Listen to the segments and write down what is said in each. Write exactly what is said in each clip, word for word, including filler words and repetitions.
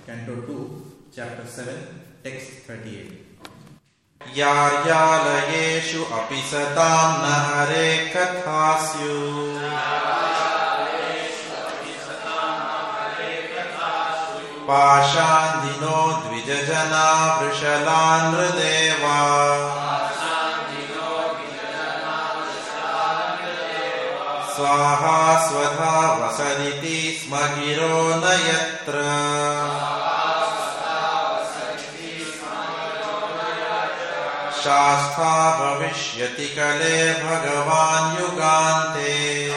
Canto two, Chapter seven, Text thirty-eight. Yaryalayeshu apisatam nahare kathasyu Pashandino dvijajana vrishalandradeva Swaha swatha vasaniti smagiro nayatra Shastha bhavishyati kale bhagavan yugante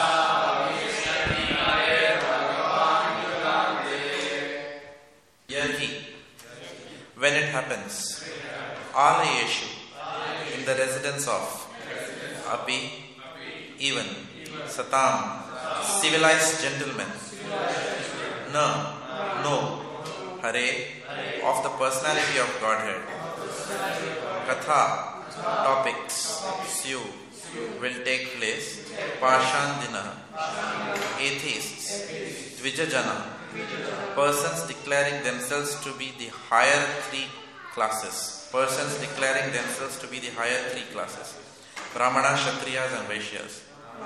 Yaki, when it happens, Alayeshu, in the residence of Api, even Satam, civilized gentlemen, Na, no, Hare, of the personality of Godhead, Katha, topics, Syu, will take place, Pashandina, atheists, Dvijajana, persons declaring themselves to be the higher three classes, persons declaring themselves to be the higher three classes, Brahmana, Kshatriyas and Vaishyas,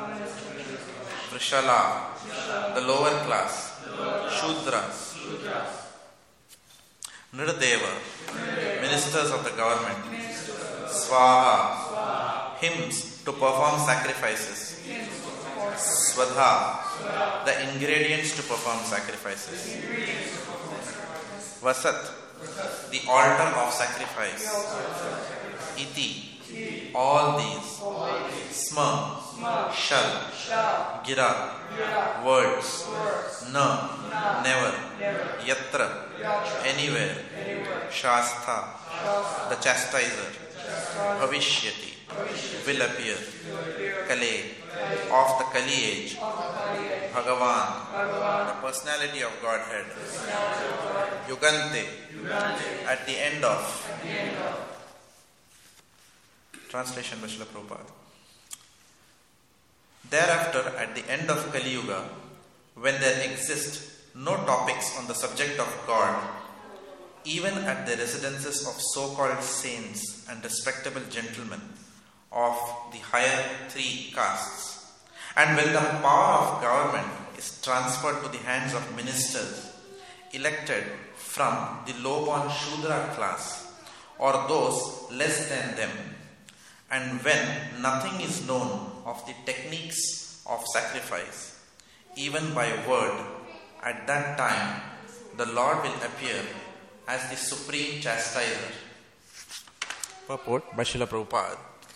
Vrishala, the lower class, Shudras, Nirdeva, ministers of the government, Swaha, hymns to perform sacrifices, Swadha, the ingredients to perform sacrifices, Vasat, the altar of sacrifice, Iti, all these, Sma, shall, Gira, words, Na, never, Yatra, anywhere, Shastha, the chastiser, Bhavishyati, will appear, Kale, of the Kali age, Bhagavan, the personality of Godhead, Yugante, at the end of. Translation by Srila Prabhupada. Thereafter, at the end of Kali Yuga, when there exist no topics on the subject of God, even at the residences of so-called saints and respectable gentlemen of the higher three castes, and when the power of government is transferred to the hands of ministers elected from the low-born Shudra class or those less than them, and when nothing is known of the techniques of sacrifice, even by word, at that time the Lord will appear as the supreme chastiser. Purport by Srila Prabhupada.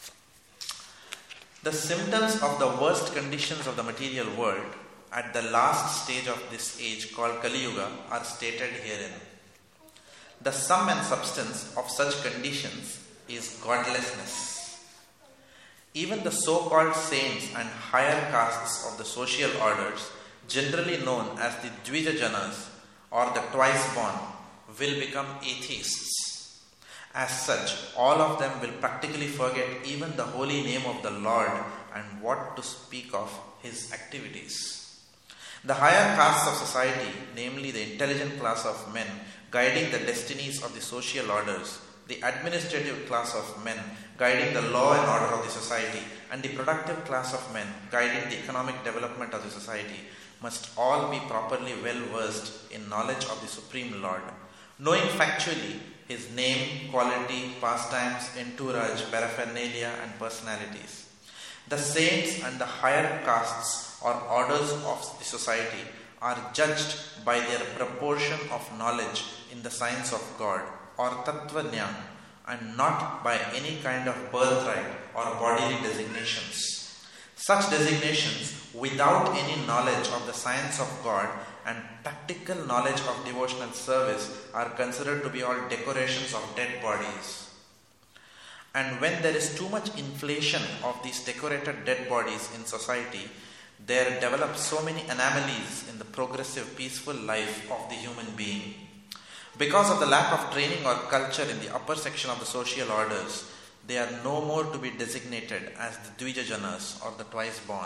The symptoms of the worst conditions of the material world at the last stage of this age called Kali Yuga are stated herein. The sum and substance of such conditions is godlessness. Even the so-called saints and higher castes of the social orders, generally known as the Dvijajanas or the twice-born, will become atheists. As such, all of them will practically forget even the holy name of the Lord and what to speak of his activities. The higher castes of society, namely the intelligent class of men guiding the destinies of the social orders, the administrative class of men guiding the law and order of the society, and the productive class of men guiding the economic development of the society, must all be properly well versed in knowledge of the Supreme Lord, knowing factually his name, quality, pastimes, entourage, paraphernalia and personalities. The saints and the higher castes or orders of the society are judged by their proportion of knowledge in the science of God or Tattva Jnana, and not by any kind of birthright or bodily designations. Such designations, without any knowledge of the science of God and practical knowledge of devotional service, are considered to be all decorations of dead bodies. And when there is too much inflation of these decorated dead bodies in society, there develop so many anomalies in the progressive, peaceful life of the human being. Because of the lack of training or culture in the upper section of the social orders, they are no more to be designated as the Dvijajanas or the twice born.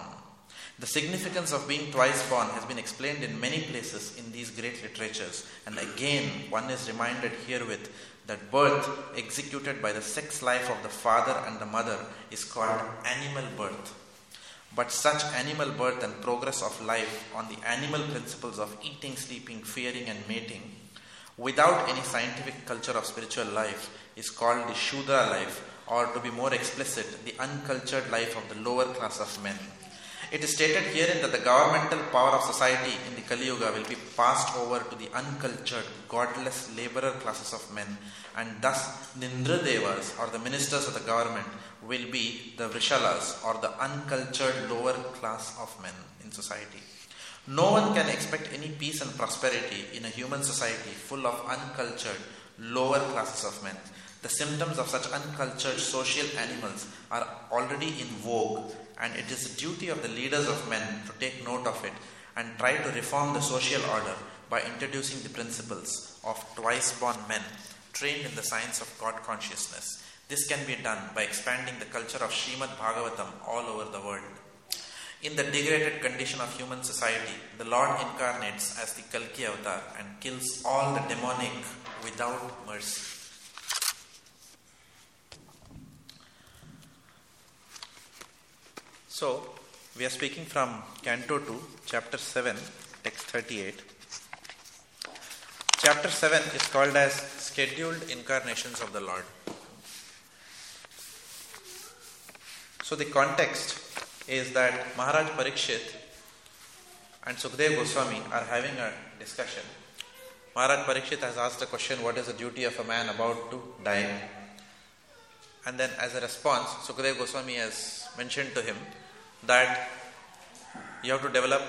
The significance of being twice born has been explained in many places in these great literatures, and again one is reminded herewith that birth executed by the sex life of the father and the mother is called animal birth. But such animal birth and progress of life on the animal principles of eating, sleeping, fearing and mating, without any scientific culture of spiritual life, is called the Shudra life, or to be more explicit, the uncultured life of the lower class of men. It is stated herein that the governmental power of society in the Kali Yuga will be passed over to the uncultured, godless laborer classes of men, and thus the Indradevas, or the ministers of the government, will be the Vrishalas, or the uncultured lower class of men in society. No one can expect any peace and prosperity in a human society full of uncultured lower classes of men. The symptoms of such uncultured social animals are already in vogue, and it is the duty of the leaders of men to take note of it and try to reform the social order by introducing the principles of twice-born men trained in the science of God consciousness. This can be done by expanding the culture of Srimad Bhagavatam all over the world. In the degraded condition of human society, the Lord incarnates as the Kalki avatar and kills all the demonic without mercy. So, we are speaking from Canto two, Chapter seven, Text thirty-eight. Chapter seven is called as Scheduled Incarnations of the Lord. So, the context is that Maharaj Parikshit and Sukadeva Goswami are having a discussion. Maharaj Parikshit has asked a question, what is the duty of a man about to die? And then as a response, Sukadeva Goswami has mentioned to him that you have to develop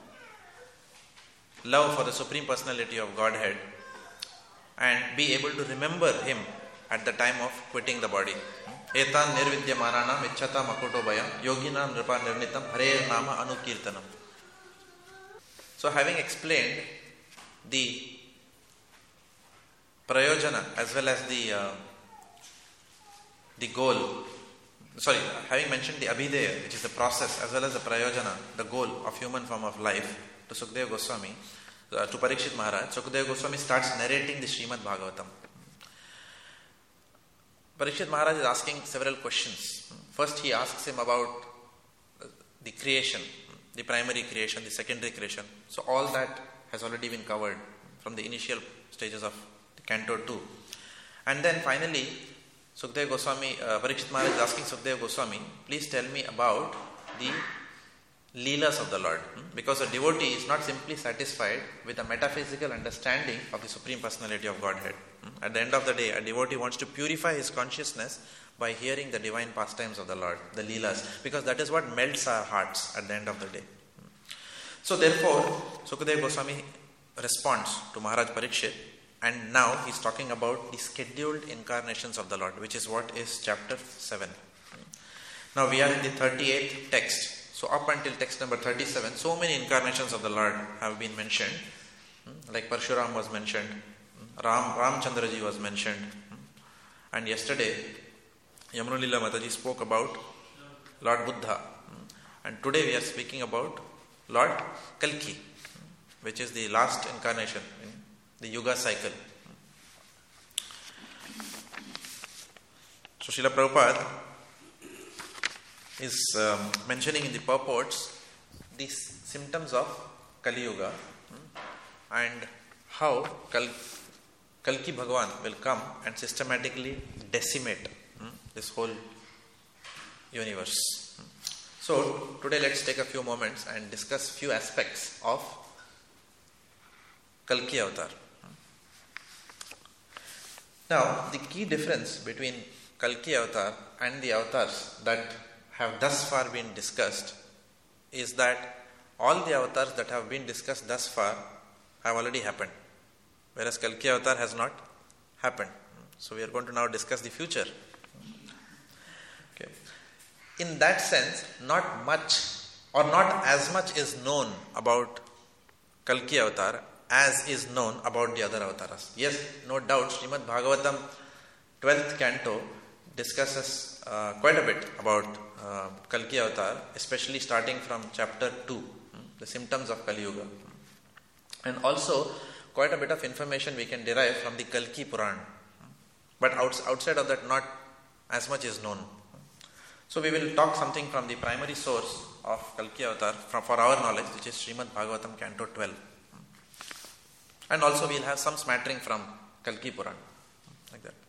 love for the Supreme Personality of Godhead and be able to remember Him at the time of quitting the body. Etan nirvidyamananam ichchata makuto bhayam yoginam nripa nirnitam hare nama anukirtanam. So having explained the prayojana as well as the uh, the goal, sorry, having mentioned the abhideya, which is the process, as well as the prayojana, the goal of human form of life, to Sukadeva Goswami, uh, to Parikshit Maharaj, Sukadeva Goswami starts narrating the Srimad Bhagavatam. Parikshit Maharaj is asking several questions. First, he asks him about the creation, the primary creation, the secondary creation. So all that has already been covered from the initial stages of the Canto two. And then finally, Sukadeva Goswami, uh, Parikshit Maharaj is asking Sukadeva Goswami, please tell me about the Leelas of the Lord. Because a devotee is not simply satisfied with a metaphysical understanding of the Supreme Personality of Godhead. At the end of the day, a devotee wants to purify his consciousness by hearing the divine pastimes of the Lord, the Leelas, because that is what melts our hearts at the end of the day. So therefore, Sukadeva Goswami responds to Maharaj Parikshit, and now he is talking about the scheduled incarnations of the Lord, which is what is chapter seven. Now we are in the thirty-eighth text. So up until text number thirty-seven, so many incarnations of the Lord have been mentioned. Like Parshuram was mentioned, Ram, Ramchandraji was mentioned. And yesterday, Yamunulila Mataji spoke about Lord Buddha. And today we are speaking about Lord Kalki, which is the last incarnation in the Yuga cycle. So Srila Prabhupada is um, mentioning in the purports these symptoms of Kali Yuga and how Kal- Kalki Bhagavan will come and systematically decimate this whole universe. So today let's take a few moments and discuss few aspects of Kalki Avatar. Now, the key difference between Kalki Avatar and the avatars that have thus far been discussed is that all the avatars that have been discussed thus far have already happened, whereas Kalki Avatar has not happened. So we are going to now discuss the future. Okay. In that sense, not much or not as much is known about Kalki Avatar as is known about the other avatars. Yes, no doubt, Srimad Bhagavatam, twelfth canto, discusses uh, quite a bit about uh, Kalki Avatar, especially starting from chapter two, the symptoms of Kali Yuga. And also, quite a bit of information we can derive from the Kalki Puran. But outs- outside of that, not as much is known. So we will talk something from the primary source of Kalki Avatar from, for our knowledge, which is Srimad Bhagavatam, Canto twelve. And also we will have some smattering from Kalki Puran, like that.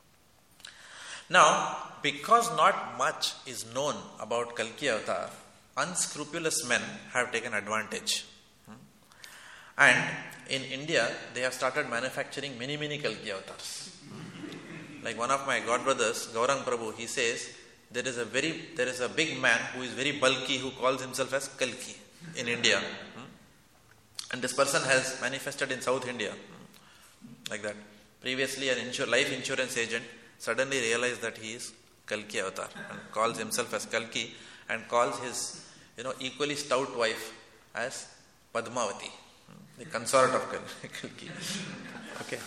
Now, because not much is known about Kalki Avatar, unscrupulous men have taken advantage. And in India, they have started manufacturing many, many Kalki Avatars. Like one of my godbrothers, Gaurang Prabhu, he says, there is a very, there is a big man who is very bulky who calls himself as Kalki in India. And this person has manifested in South India, like that. Previously, an insur- life insurance agent suddenly realized that he is Kalki Avatar and calls himself as Kalki and calls his, you know, equally stout wife as Padmavati, the consort of Kalki. Okay.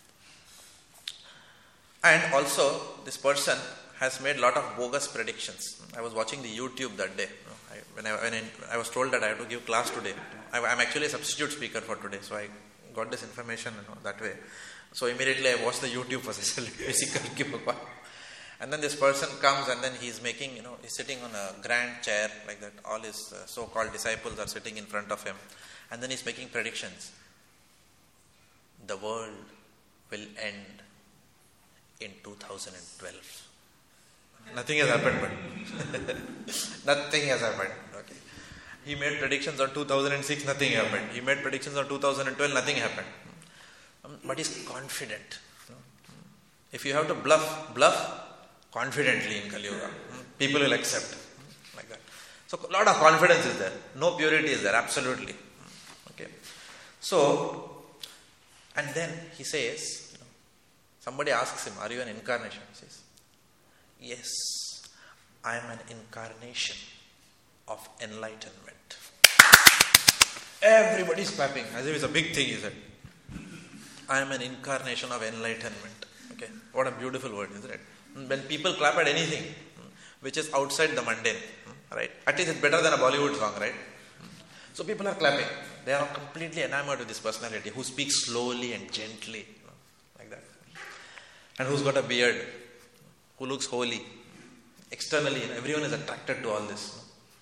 And also, this person has made a lot of bogus predictions. I was watching the YouTube that day. I, when, I, when I, I was told that I have to give class today. I, I'm actually a substitute speaker for today, so I got this information, you know, that way. So immediately I watched the YouTube for Kalki Bhagwan. And then this person comes and then he's making, you know, he's sitting on a grand chair like that. All his uh, so-called disciples are sitting in front of him. And then he's making predictions. The world will end in two thousand twelve. Nothing has happened, but nothing has happened. Okay. He made predictions on two thousand six, nothing happened. He made predictions on two thousand twelve, nothing happened. Um, but he's confident. If you have to bluff, bluff confidently in Kali Yuga. People will accept. Like that. So a lot of confidence is there. No purity is there, absolutely. Okay. So, and then he says, somebody asks him, are you an incarnation? He says, yes, I am an incarnation of enlightenment. Everybody is clapping as if it's a big thing, he said. I am an incarnation of enlightenment. Okay, what a beautiful word, isn't it? When people clap at anything which is outside the mundane, right? At least it's better than a Bollywood song, right? So people are clapping. They are completely enamored with this personality who speaks slowly and gently, like that. And who's got a beard, who looks holy. Externally, everyone is attracted to all this.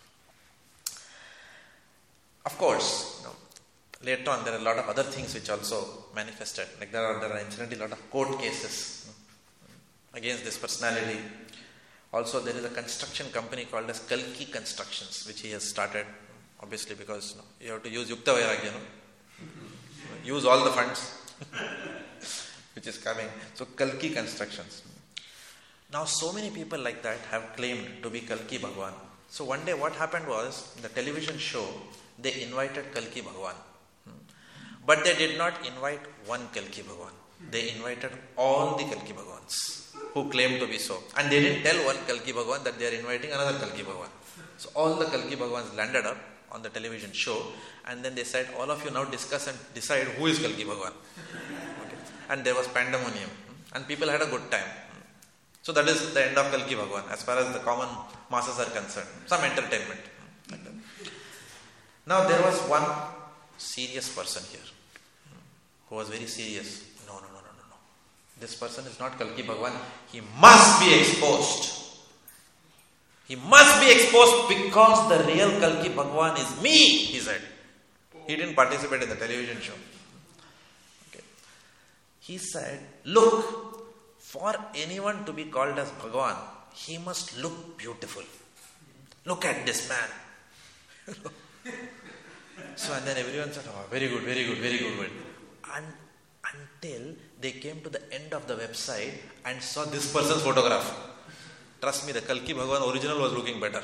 Of course, you know, later on there are a lot of other things which also manifested. Like there are, there are incidentally a lot of court cases you know, against this personality. Also, there is a construction company called as Kalki Constructions, which he has started, obviously because you, know, you have to use Yukta Vairagya, you know? Use all the funds which is coming. So, Kalki Constructions. Now, so many people like that have claimed to be Kalki Bhagwan. So, one day what happened was, in the television show, they invited Kalki Bhagwan. But they did not invite one Kalki Bhagwan. They invited all the Kalki Bhagwans who claimed to be so. And they didn't tell one Kalki Bhagwan that they are inviting another Kalki Bhagwan. So, all the Kalki Bhagwans landed up on the television show and then they said, all of you now discuss and decide who is Kalki Bhagwan. Okay. And there was pandemonium. And people had a good time. So that is the end of Kalki Bhagwan as far as the common masses are concerned. Some entertainment. Like that. Now there was one serious person here who was very serious. No, no, no, no, no, no. This person is not Kalki Bhagwan. He must be exposed. He must be exposed because the real Kalki Bhagwan is me, he said. He didn't participate in the television show. Okay. He said, look, for anyone to be called as Bhagwan, he must look beautiful. Look at this man. So, and then everyone said, oh, very good, very good, very good word. And until they came to the end of the website and saw this person's photograph. Trust me, the Kalki Bhagwan original was looking better.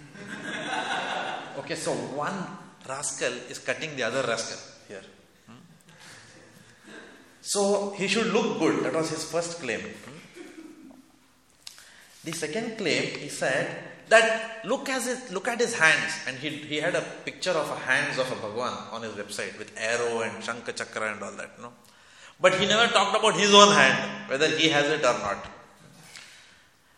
Okay, so one rascal is cutting the other rascal here. Hmm? So he should look good. That was his first claim. Hmm? The second claim, he said that look at his, look at his hands. And he, he had a picture of a hands of a Bhagwan on his website with arrow and Shankha Chakra and all that. You know? But he never talked about his own hand, whether he has it or not.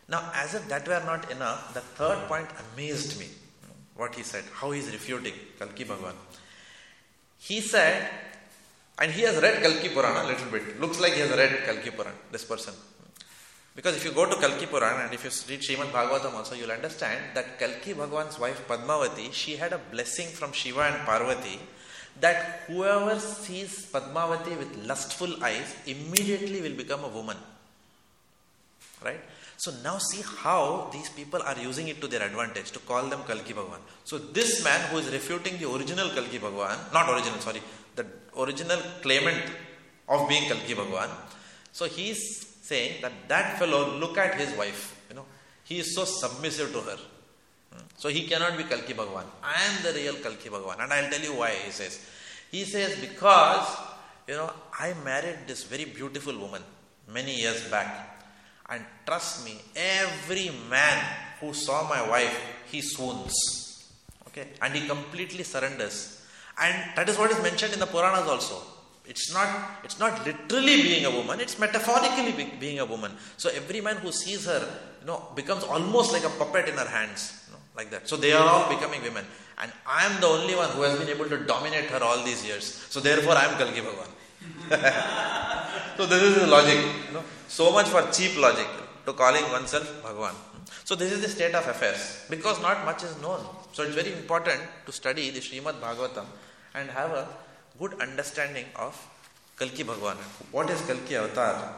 Now, as if that were not enough, the third point amazed me. What he said, how he is refuting Kalki Bhagwan. He said, and he has read Kalki Purana a little bit. Looks like he has read Kalki Purana, this person. Because if you go to Kalki Purana and if you read Srimad Bhagavatam also, you will understand that Kalki Bhagwan's wife Padmavati, she had a blessing from Shiva and Parvati that whoever sees Padmavati with lustful eyes immediately will become a woman. Right? So now see how these people are using it to their advantage to call them Kalki Bhagwan. So this man who is refuting the original Kalki Bhagwan, not original, sorry, the original claimant of being Kalki Bhagwan. So he is saying that that fellow, look at his wife, you know, he is so submissive to her. So he cannot be Kalki Bhagwan. I am the real Kalki Bhagwan. And I will tell you why, he says. He says, because, you know, I married this very beautiful woman many years back. And trust me, every man who saw my wife, he swoons. Okay? And he completely surrenders. And that is what is mentioned in the Puranas also. It's not, it's not literally being a woman, it's metaphorically be, being a woman. So every man who sees her, you know, becomes almost like a puppet in her hands. You know, like that. So they are all becoming women. And I am the only one who has been able to dominate her all these years. So therefore I am Kalki Bhagwan. So this is the logic. You know. So much for cheap logic to calling oneself Bhagwan. So this is the state of affairs. Because not much is known. So it's very important to study the Srimad Bhagavatam and have a good understanding of Kalki Bhagwan. What is Kalki Avatar?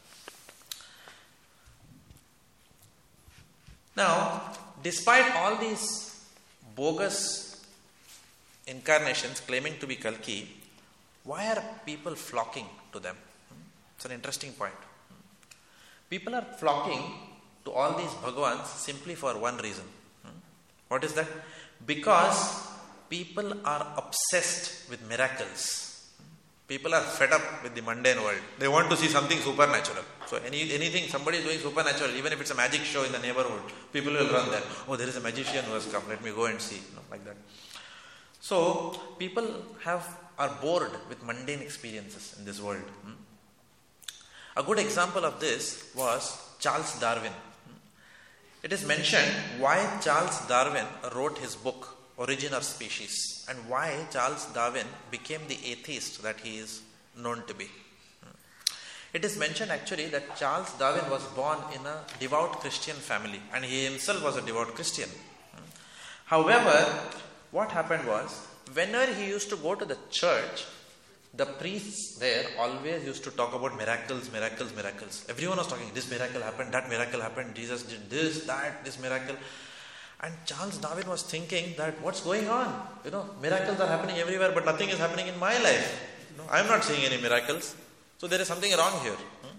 Now, despite all these bogus incarnations claiming to be Kalki, why are people flocking to them? It's an interesting point. People are flocking to all these Bhagawans simply for one reason. What is that? Because people are obsessed with miracles. People are fed up with the mundane world. They want to see something supernatural. So any anything, somebody is doing supernatural, even if it's a magic show in the neighborhood, people will run there. Oh, there is a magician who has come, let me go and see. You know, like that. So people have are bored with mundane experiences in this world. A good example of this was Charles Darwin. It is mentioned why Charles Darwin wrote his book, Origin of Species, and why Charles Darwin became the atheist that he is known to be. It is mentioned actually that Charles Darwin was born in a devout Christian family, and he himself was a devout Christian. However, what happened was, whenever he used to go to the church, the priests there always used to talk about miracles, miracles, miracles. Everyone was talking, this miracle happened, that miracle happened, Jesus did this, that, this miracle. And Charles Darwin was thinking that what's going on? You know, miracles are happening everywhere, but nothing is happening in my life. You know, I am not seeing any miracles. So there is something wrong here. Hmm?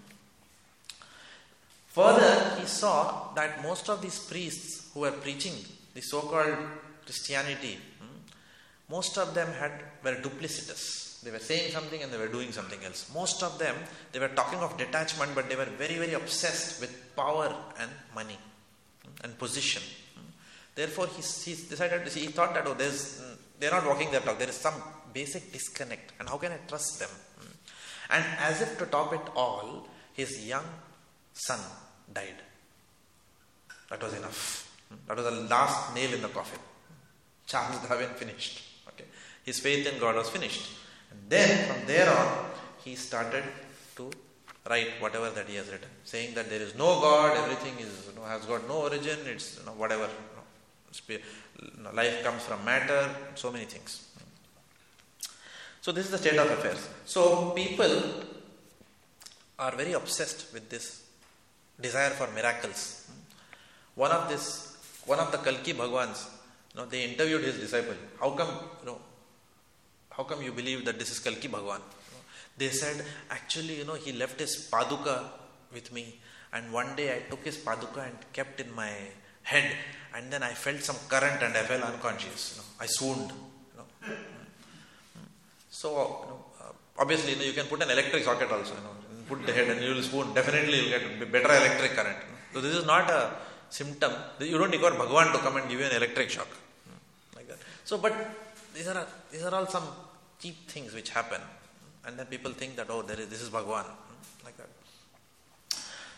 Further, he saw that most of these priests who were preaching the so-called Christianity, hmm, most of them had were duplicitous. They were saying something and they were doing something else. Most of them, they were talking of detachment, but they were very, very obsessed with power and money and position. Therefore, he, he decided, he thought that, oh, there's, they're not walking their talk. There is some basic disconnect. And how can I trust them? And as if to top it all, his young son died. That was enough. That was the last nail in the coffin. Charles Darwin finished. Okay. His faith in God was finished. And then, from there on, he started to write whatever that he has written, saying that there is no God, everything is, you know, has got no origin, it's, you know, whatever. You know, life comes from matter, so many things. So this is the state of affairs. So people are very obsessed with this desire for miracles. One of this, one of the Kalki Bhagwans, you know, they interviewed his disciple. How come, you know, how come you believe that this is Kalki Bhagwan? You know, they said, actually, you know, he left his paduka with me, and one day I took his paduka and kept in my head, and then I felt some current and I fell unconscious. You know, I swooned. You know. So, you know, uh, obviously, you know, you can put an electric socket also. You know, put the head and you will swoon. Definitely, you will get better electric current. You know. So this is not a symptom. You don't require Bhagwan to come and give you an electric shock, like that. So, but these are these are all some cheap things which happen, and then people think that, oh, there is this is Bhagwan, like that.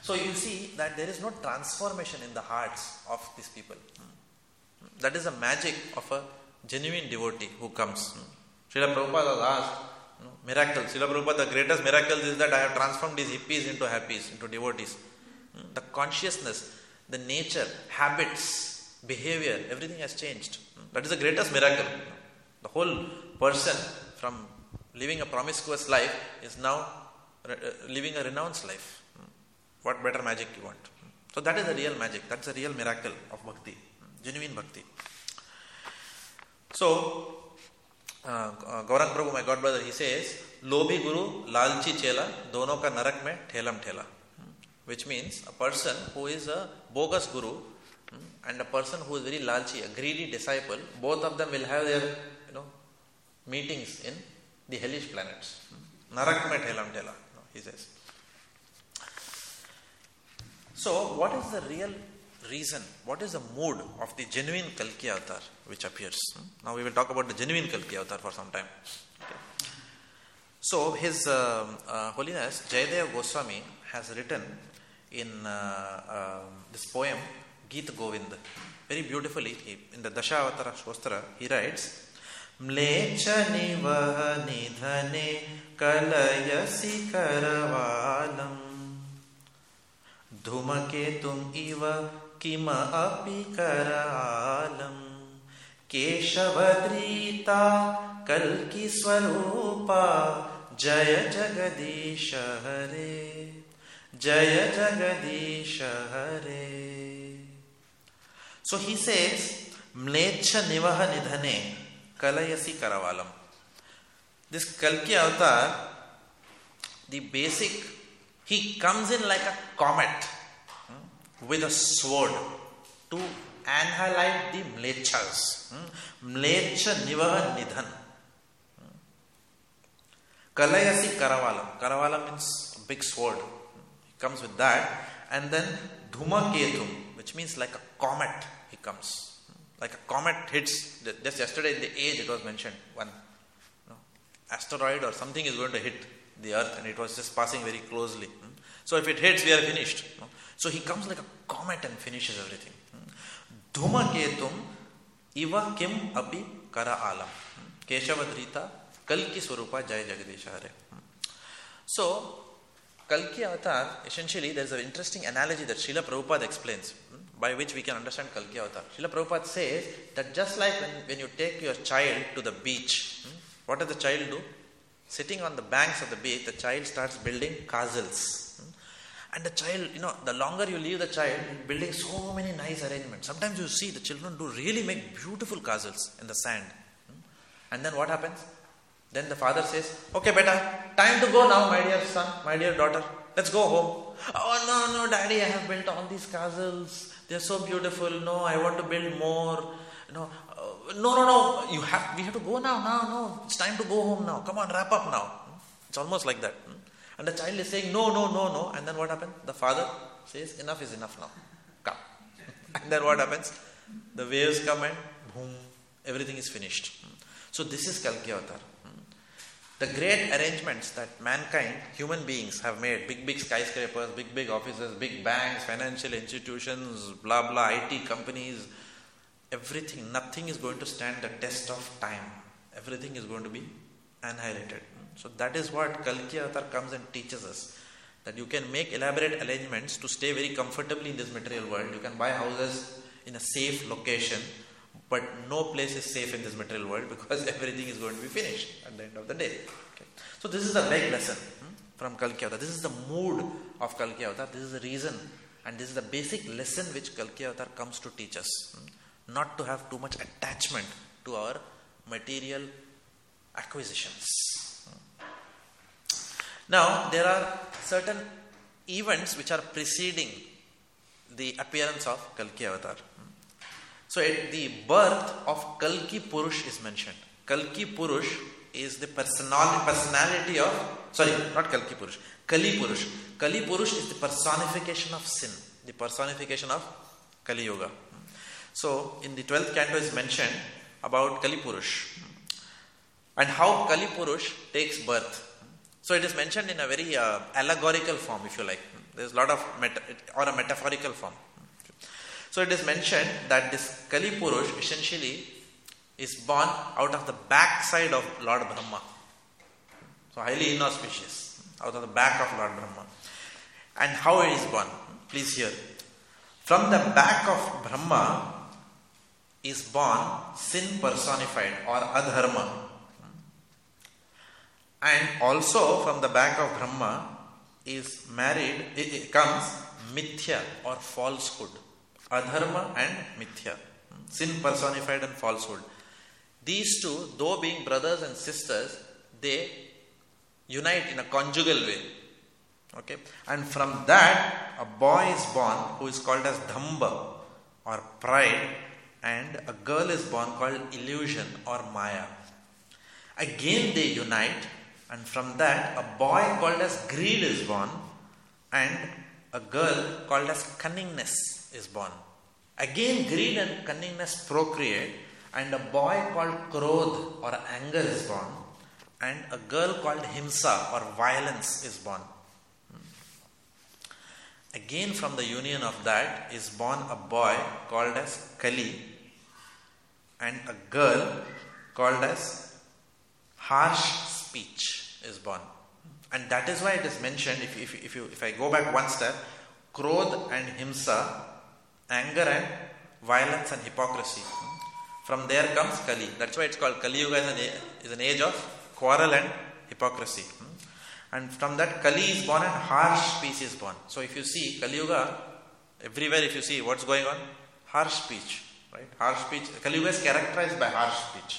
So you see that there is no transformation in the hearts of these people. That is the magic of a genuine devotee who comes. Srila Prabhupada asked, miracles. Srila Prabhupada, the greatest miracle is that I have transformed these hippies into happies, into devotees. The consciousness, the nature, habits, behavior, everything has changed. That is the greatest miracle. The whole person from living a promiscuous life is now living a renounced life. What better magic you want? So that is the real magic. That's the real miracle of bhakti, genuine bhakti. So, uh, uh, Gaurang Prabhu, my god brother, he says, Lobhi Guru, Lalchi Chela, dono ka narak mein thelam thela. Which means a person who is a bogus guru and a person who is very lalchi, a greedy disciple, both of them will have their, you know, meetings in the hellish planets. Narak mein thelam thela, he says. So, what is the real reason, what is the mood of the genuine Kalki avatar which appears? Now we will talk about the genuine Kalki avatar for some time. Okay. So, His uh, uh, Holiness Jayadeva Goswami has written in uh, uh, this poem Geet Govind very beautifully. He, in the Dashavatara Shostra, he writes, Mlecha nivaha nidhane kalayasi karavalam Dhumaketum iva kima api karalam Keshavadrita kalki swarupa Jaya Jagadisha Hare Jaya Jagadisha Hare. So he says, Mlecha nivaha nidhane kalayasi karavalam. This Kalki avatar, the basic, he comes in like a comet with a sword to annihilate the mlechas. Mlecha nivaha nidhan. Kalayasi karavalam. Karavalam means a big sword. He comes with that. And then Dhumaketum, which means like a comet, he comes. Like a comet hits. Just yesterday in the age it was mentioned, one you know, asteroid or something is going to hit the earth and it was just passing very closely. So if it hits, we are finished. So he comes like a comet and finishes everything. Dhumaketum iva kim api kara alam. Keshavadrita kalki swarupa jaya jagadisha hare. So, Kalki avatar, essentially there is an interesting analogy that Srila Prabhupada explains, by which we can understand Kalki avatar. Srila Prabhupada says that just like when, when you take your child to the beach, what does the child do? Sitting on the banks of the beach, the child starts building castles. And the child, you know, the longer you leave the child building so many nice arrangements. Sometimes you see the children do really make beautiful castles in the sand. And then what happens? Then the father says, okay, beta, time to go now, my dear son, my dear daughter. Let's go home. Oh, no, no, daddy, I have built all these castles. They are so beautiful. No, I want to build more. No, uh, no, no, no. You have, we have to go now. No, no. It's time to go home now. Come on, wrap up now. It's almost like that. And the child is saying, no, no, no, no. And then what happens? The father says, enough is enough now. Come. And then what happens? The waves come and boom, everything is finished. So this is Kalki avatar. The great arrangements that mankind, human beings have made, big, big skyscrapers, big, big offices, big banks, financial institutions, blah, blah, I T companies, everything, nothing is going to stand the test of time. Everything is going to be annihilated. So that is what Kalki avatar comes and teaches us. That you can make elaborate arrangements to stay very comfortably in this material world. You can buy houses in a safe location, but no place is safe in this material world because everything is going to be finished at the end of the day. Okay. So this is the big lesson hmm, from Kalki avatar. This is the mood of Kalki avatar. This is the reason and this is the basic lesson which Kalki avatar comes to teach us. Hmm. Not to have too much attachment to our material acquisitions. Now, there are certain events which are preceding the appearance of Kalki avatar. So, at the birth of Kalki Purush is mentioned. Kalki Purush is the personality, personality of, sorry, not Kalki Purush, Kali Purush. Kali Purush is the personification of sin, the personification of Kali Yuga. So, in the twelfth canto is mentioned about Kali Purush and how Kali Purush takes birth. So it is mentioned in a very uh, allegorical form, if you like. There's a lot of, meta- or a metaphorical form. So it is mentioned that this Kali Purush essentially is born out of the backside of Lord Brahma. So highly inauspicious, out of the back of Lord Brahma. And how it is born? Please hear. From the back of Brahma is born sin personified or adharma. And also from the back of Brahma is married, it, it comes mithya or falsehood. Adharma and mithya. Sin personified and falsehood. These two, though being brothers and sisters, they unite in a conjugal way. Okay? And from that, a boy is born who is called as Dhamba or pride, and a girl is born called illusion or Maya. Again they unite, and from that, a boy called as greed is born, and a girl called as cunningness is born. Again, greed and cunningness procreate, and a boy called Krodh or anger is born, and a girl called Himsa or violence is born. Again, from the union of that is born a boy called as Kali, and a girl called as harsh speech is born. And that is why it is mentioned, if, if, if, you, if I go back one step, Krodh and Himsa, anger and violence and hypocrisy. From there comes Kali. That's why it's called Kali Yuga is an, is an age of quarrel and hypocrisy. And from that, Kali is born and harsh speech is born. So if you see Kali Yuga, everywhere if you see what's going on, harsh speech. Right? Harsh speech. Kali Yuga is characterized by harsh speech.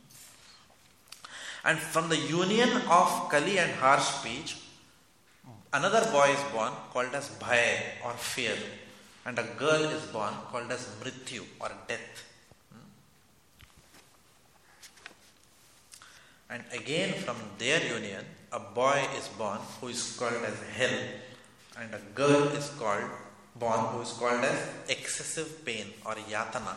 And from the union of Kali and harsh speech, another boy is born called as Bhaya or fear. And a girl is born called as Mrityu or death. And again from their union, a boy is born who is called as hell, and a girl is called born who is called as excessive pain or yatana.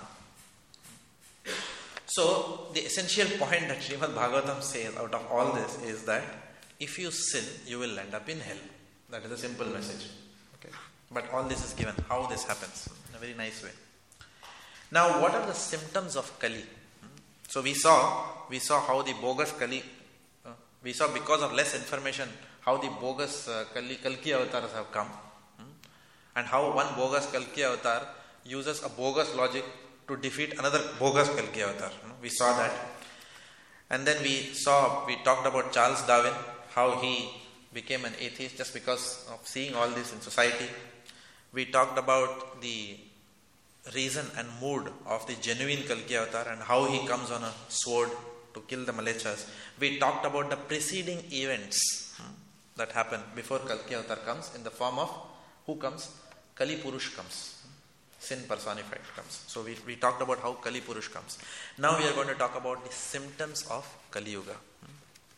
So the essential point that Srimad Bhagavatam says out of all this is that if you sin, you will end up in hell. That is a simple message. Okay. But all this is given, how this happens in a very nice way. Now, what are the symptoms of Kali? So we saw, we saw how the bogus Kali, uh, we saw because of less information, how the bogus uh, Kali, Kalki avatars have come, hmm? and how one bogus Kalki avatar uses a bogus logic to defeat another bogus Kalki avatar. Hmm? We saw that. And then we saw, we talked about Charles Darwin, how he became an atheist just because of seeing all this in society. We talked about the reason and mood of the genuine Kalki avatar and how he comes on a sword to kill the Malechas. We talked about the preceding events hmm, that happen before Kalki avatar comes in the form of, who comes? Kali Purush comes. Sin personified comes. So we, we talked about how Kali Purush comes. Now we are going to talk about the symptoms of Kali Yuga. Hmm.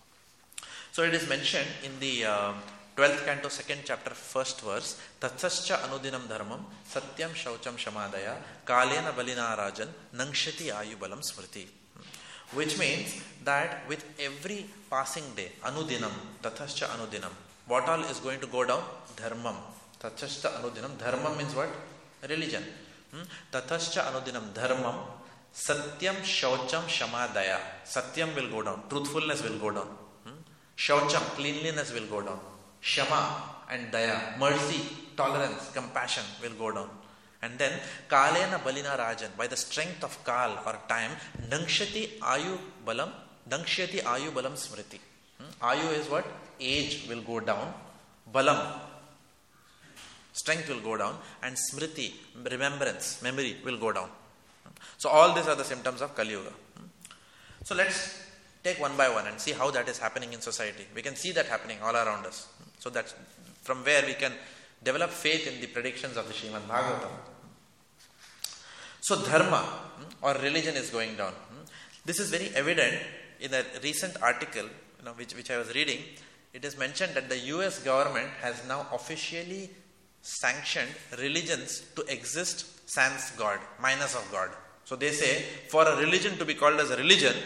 So it is mentioned in the uh, twelfth canto, second chapter, first verse, Tatsascha anudinam dharmam, satyam shaucham shamadaya, kalena balina rajan, nangshati ayubalam smriti. Which means that with every passing day, anudinam, tathascha anudinam, what all is going to go down? Dharmam. Tathascha anudinam, dharmam means what? Religion. Tathascha anudinam dharmam, satyam shaucham shamadaya. Satyam will go down, truthfulness will go down. Shaucham, cleanliness will go down. Shama and daya, mercy, tolerance, compassion will go down. And then kalena balina rajan, by the strength of kal or time, nangshati ayu balam, nangshati ayu balam smriti. Hmm? Ayu is what? Age will go down. Balam, strength will go down. And smriti, remembrance, memory will go down. So all these are the symptoms of Kali Yuga. Hmm? So let's take one by one and see how that is happening in society. We can see that happening all around us. So that's from where we can develop faith in the predictions of the Srimad Bhagavatam. So dharma or religion is going down. This is very evident in a recent article, you know, which, which I was reading. It is mentioned that the U S government has now officially sanctioned religions to exist sans God, minus of God. So they say for a religion to be called as a religion,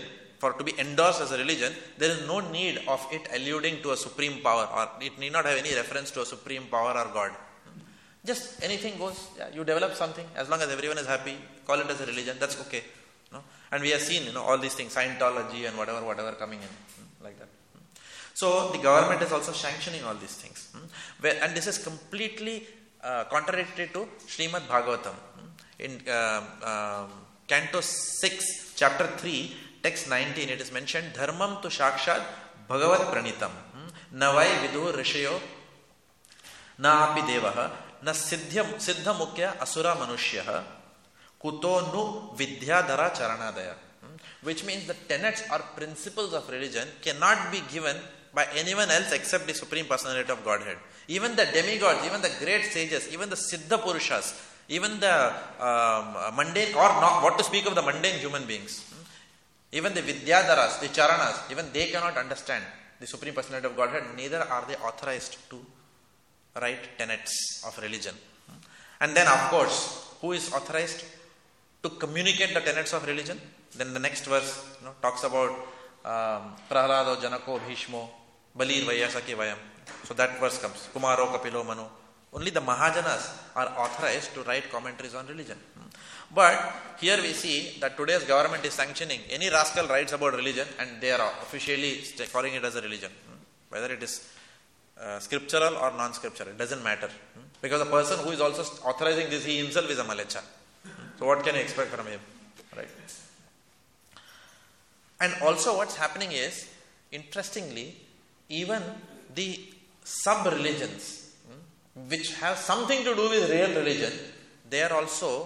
for to be endorsed as a religion, there is no need of it alluding to a supreme power, or it need not have any reference to a supreme power or God. Just anything goes. Yeah, you develop something, as long as everyone is happy, call it as a religion, that's okay. No? And we have seen, you know, all these things, Scientology and whatever, whatever coming in, like that. So the government is also sanctioning all these things. Where, and this is completely uh, contradictory to Srimad Bhagavatam. In uh, uh, Canto six, Chapter three, Text nineteen, it is mentioned, Dharmam tu Shakshad Bhagavat Pranitam. Navai Vidu Rishayo Na api Devaha Na Siddha Mukhya Asura Manushyaha Kuto nu Vidyadhara Charanadaya. Which means the tenets or principles of religion cannot be given by anyone else except the Supreme Personality of Godhead. Even the demigods, even the great sages, even the Siddha Purushas, even the um, mundane, or not, what to speak of the mundane human beings, even the Vidyadharas, the Charanas, even they cannot understand the Supreme Personality of Godhead, neither are they authorized to write tenets of religion. And then, of course, who is authorized to communicate the tenets of religion? Then the next verse, you know, talks about um, Prahlado, Janako, Bhishmo, Balir, Vayasaki, Vayam. So that verse comes. Kumaro, Kapilo, Manu. Only the Mahajanas are authorized to write commentaries on religion. But here we see that today's government is sanctioning any rascal writes about religion, and they are officially calling it as a religion. Whether it is uh, scriptural or non-scriptural, it doesn't matter. Because the person who is also authorizing this, he himself is a Malecha. So what can you expect from him? Right? And also what's happening is, interestingly, even the sub-religions, which have something to do with real religion, they are also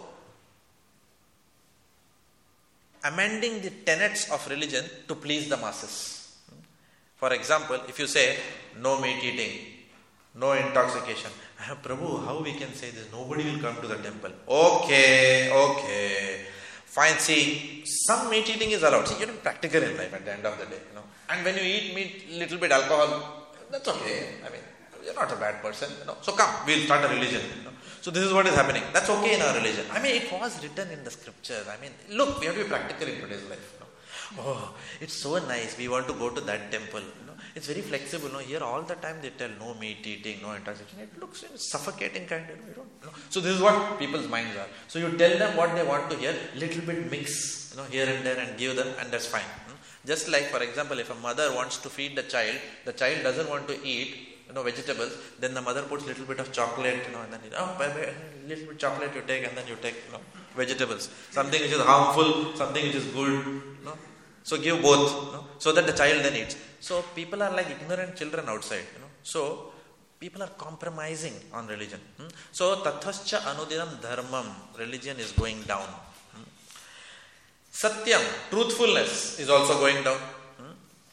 amending the tenets of religion to please the masses. For example, if you say, no meat eating, no intoxication. Prabhu, how we can say this? Nobody will come to the temple. Okay, okay. Fine, see, some meat eating is allowed. See, you're practical in life at the end of the day. You know. And when you eat meat, little bit alcohol, that's okay. I mean, you're not a bad person. You know. So come, we'll start a religion. You know. So this is what is happening. That's okay in our religion. I mean, it was written in the scriptures. I mean, look, we have to be practical in today's life. You know. Oh, it's so nice. We want to go to that temple. You know. It's very flexible. No? Here all the time they tell no meat eating, no intoxication. It looks you know, suffocating kind of. You don't, you know. So this is what people's minds are. So you tell them what they want to hear, little bit mix, you know, here and there, and give them, and that's fine. Just like, for example, if a mother wants to feed the child, the child doesn't want to eat, you know, vegetables, then the mother puts little bit of chocolate, you know, and then you, oh, bye bye, little bit chocolate you take, and then you take, you know, vegetables. Something which is harmful, something which is good, you know. So give both, you know, so that the child then eats. So people are like ignorant children outside, you know. So people are compromising on religion. Hmm? So tathascha anudinam dharmam, religion is going down. Hmm? Satyam, truthfulness is also going down. Hmm?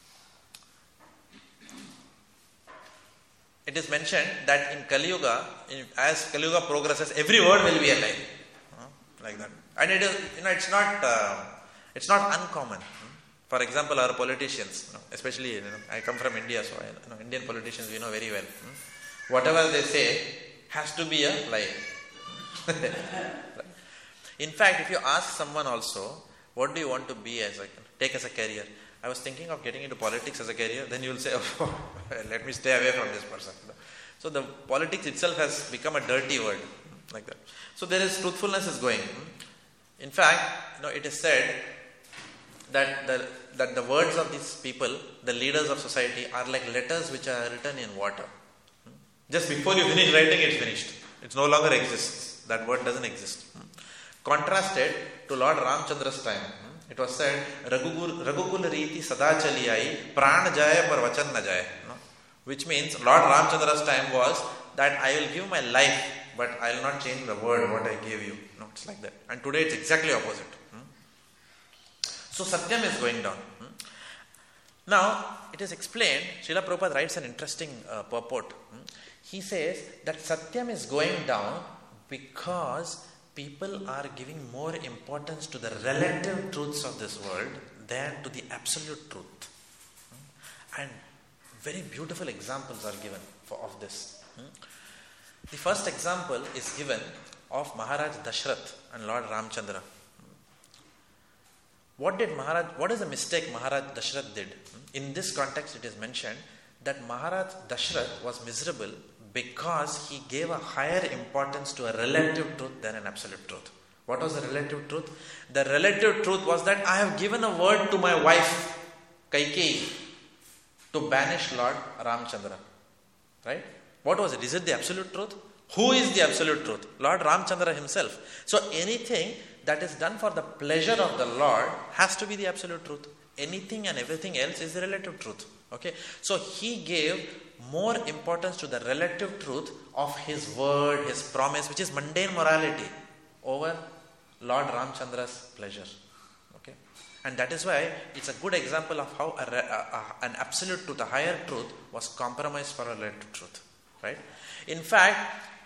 It is mentioned that in Kali Yuga, in, as Kali Yuga progresses, every word will be a lie. Hmm? Like that. And it is, you know, it's not, uh, it's not uncommon. Hmm? For example, our politicians, you know, especially, you know, I come from India, so I, you know, Indian politicians we know very well. Hmm? Whatever they say has to be a lie. In fact, if you ask someone also, what do you want to be as a, take as a career? I was thinking of getting into politics as a career, then you will say, oh, let me stay away from this person. So the politics itself has become a dirty word, like that. So there is truthfulness is going. In fact, you know, it is said that the, that the words of these people, the leaders of society, are like letters which are written in water. Just before you finish writing, it's finished. It no longer exists. That word doesn't exist. Contrasted to Lord Ramchandra's time, it was said, Raghukul Riti Sadachaliyai Pran Jaya Par Vachan Na Jaya. Which means Lord Ramchandra's time was that I will give my life, but I will not change the word what I gave you. No, it's like that. And today it's exactly opposite. So Satyam is going down. Now, it is explained, Srila Prabhupada writes an interesting uh, purport. He says that Satyam is going down because people are giving more importance to the relative truths of this world than to the absolute truth. And very beautiful examples are given for, of this. The first example is given of Maharaj Dashrath and Lord Ramchandra. What did Maharaj, what is the mistake Maharaj Dashrath did? In this context it is mentioned that Maharaj Dashrath was miserable because he gave a higher importance to a relative truth than an absolute truth. What was the relative truth? The relative truth was that I have given a word to my wife, Kaikeyi, to banish Lord Ramchandra. Right? What was it? Is it the absolute truth? Who is the absolute truth? Lord Ramchandra himself. So anything that is done for the pleasure of the Lord has to be the absolute truth. Anything and everything else is the relative truth. Okay? So he gave more importance to the relative truth of his word, his promise, which is mundane morality, over Lord Ramchandra's pleasure. Okay? And that is why it's a good example of how a, a, a, an absolute truth, a higher truth, was compromised for a relative truth. Right? In fact,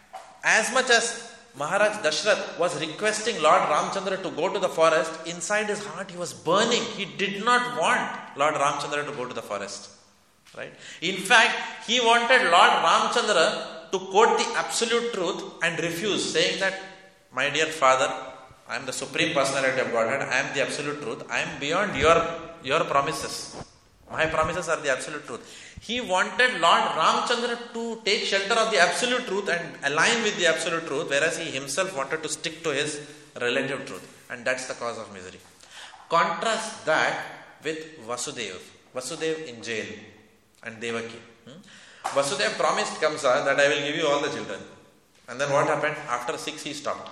as much as Maharaj Dashrath was requesting Lord Ramchandra to go to the forest, inside his heart he was burning. He did not want Lord Ramchandra to go to the forest. Right? In fact, he wanted Lord Ramchandra to quote the absolute truth and refuse, saying that, my dear father, I am the Supreme Personality of Godhead, I am the absolute truth, I am beyond your, your promises. My promises are the absolute truth. He wanted Lord Ramchandra to take shelter of the absolute truth and align with the absolute truth, whereas he himself wanted to stick to his relative truth. And that's the cause of misery. Contrast that with Vasudeva. Vasudeva in jail and Devaki. Hmm? Vasudeva promised Kamsa that I will give you all the children. And then what happened? After six he stopped.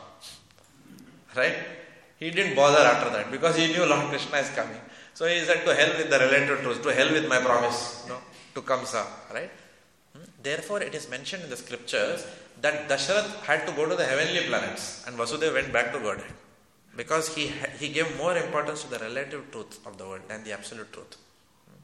Right? He didn't bother after that because he knew Lord Krishna is coming. So he said, to hell with the relative truth, to hell with my promise, no, to Kamsa, right? Hmm? Therefore, it is mentioned in the scriptures that Dashrath had to go to the heavenly planets and Vasudeva went back to Godhead because he he gave more importance to the relative truth of the world than the absolute truth. Hmm?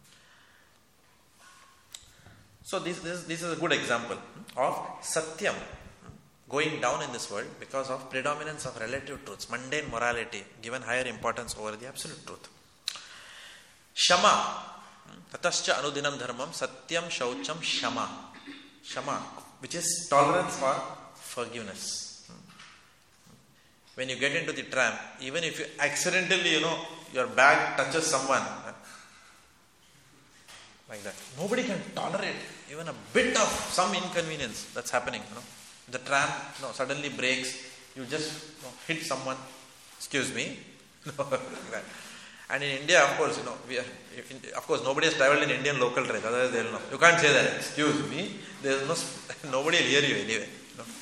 So this, this, this is a good example of Satyam going down in this world because of predominance of relative truths, mundane morality given higher importance over the absolute truth. Shama, tatascha anudinam dharmam, satyam shaucham shama. Shama, which is tolerance for forgiveness. When you get into the tram, even if you accidentally, you know, your bag touches someone, like that, nobody can tolerate even a bit of some inconvenience that's happening. You know, the tram, you know, suddenly breaks, you just you know, hit someone. Excuse me. Like that. And in India, of course, you know, we are, in, of course, nobody has travelled in Indian local trains, otherwise they'll know. You can't say that, excuse me, there's no, nobody will hear you anyway. You know?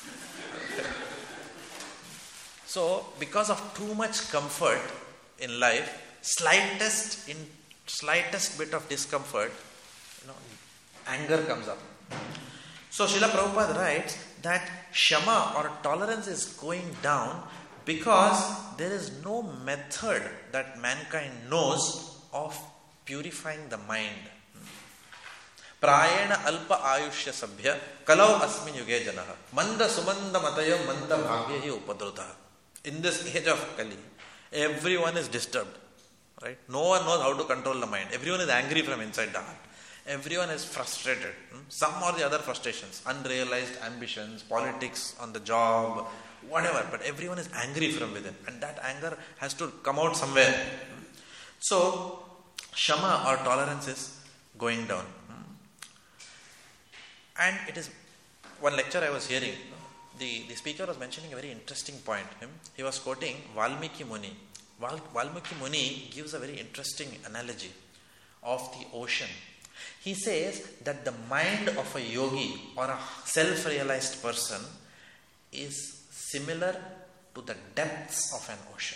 So, because of too much comfort in life, slightest, in slightest bit of discomfort, you know, anger comes up. So, Srila Prabhupada writes that Shama or tolerance is going down because there is no method that mankind knows of purifying the mind. Prayena alpa ayushya sabhya kalau asmin yuge janaha manda sumanda matayam manda bhagyahi upadruta. In this age of Kali, everyone is disturbed. Right? No one knows how to control the mind. Everyone is angry from inside the heart. Everyone is frustrated. Some or the other frustrations, unrealized ambitions, politics on the job, whatever, but everyone is angry from within and that anger has to come out somewhere. So, Shama or tolerance is going down. And it is, one lecture I was hearing, the, the speaker was mentioning a very interesting point. He was quoting Valmiki Muni. Val, Valmiki Muni gives a very interesting analogy of the ocean. He says that the mind of a yogi or a self-realized person is similar to the depths of an ocean.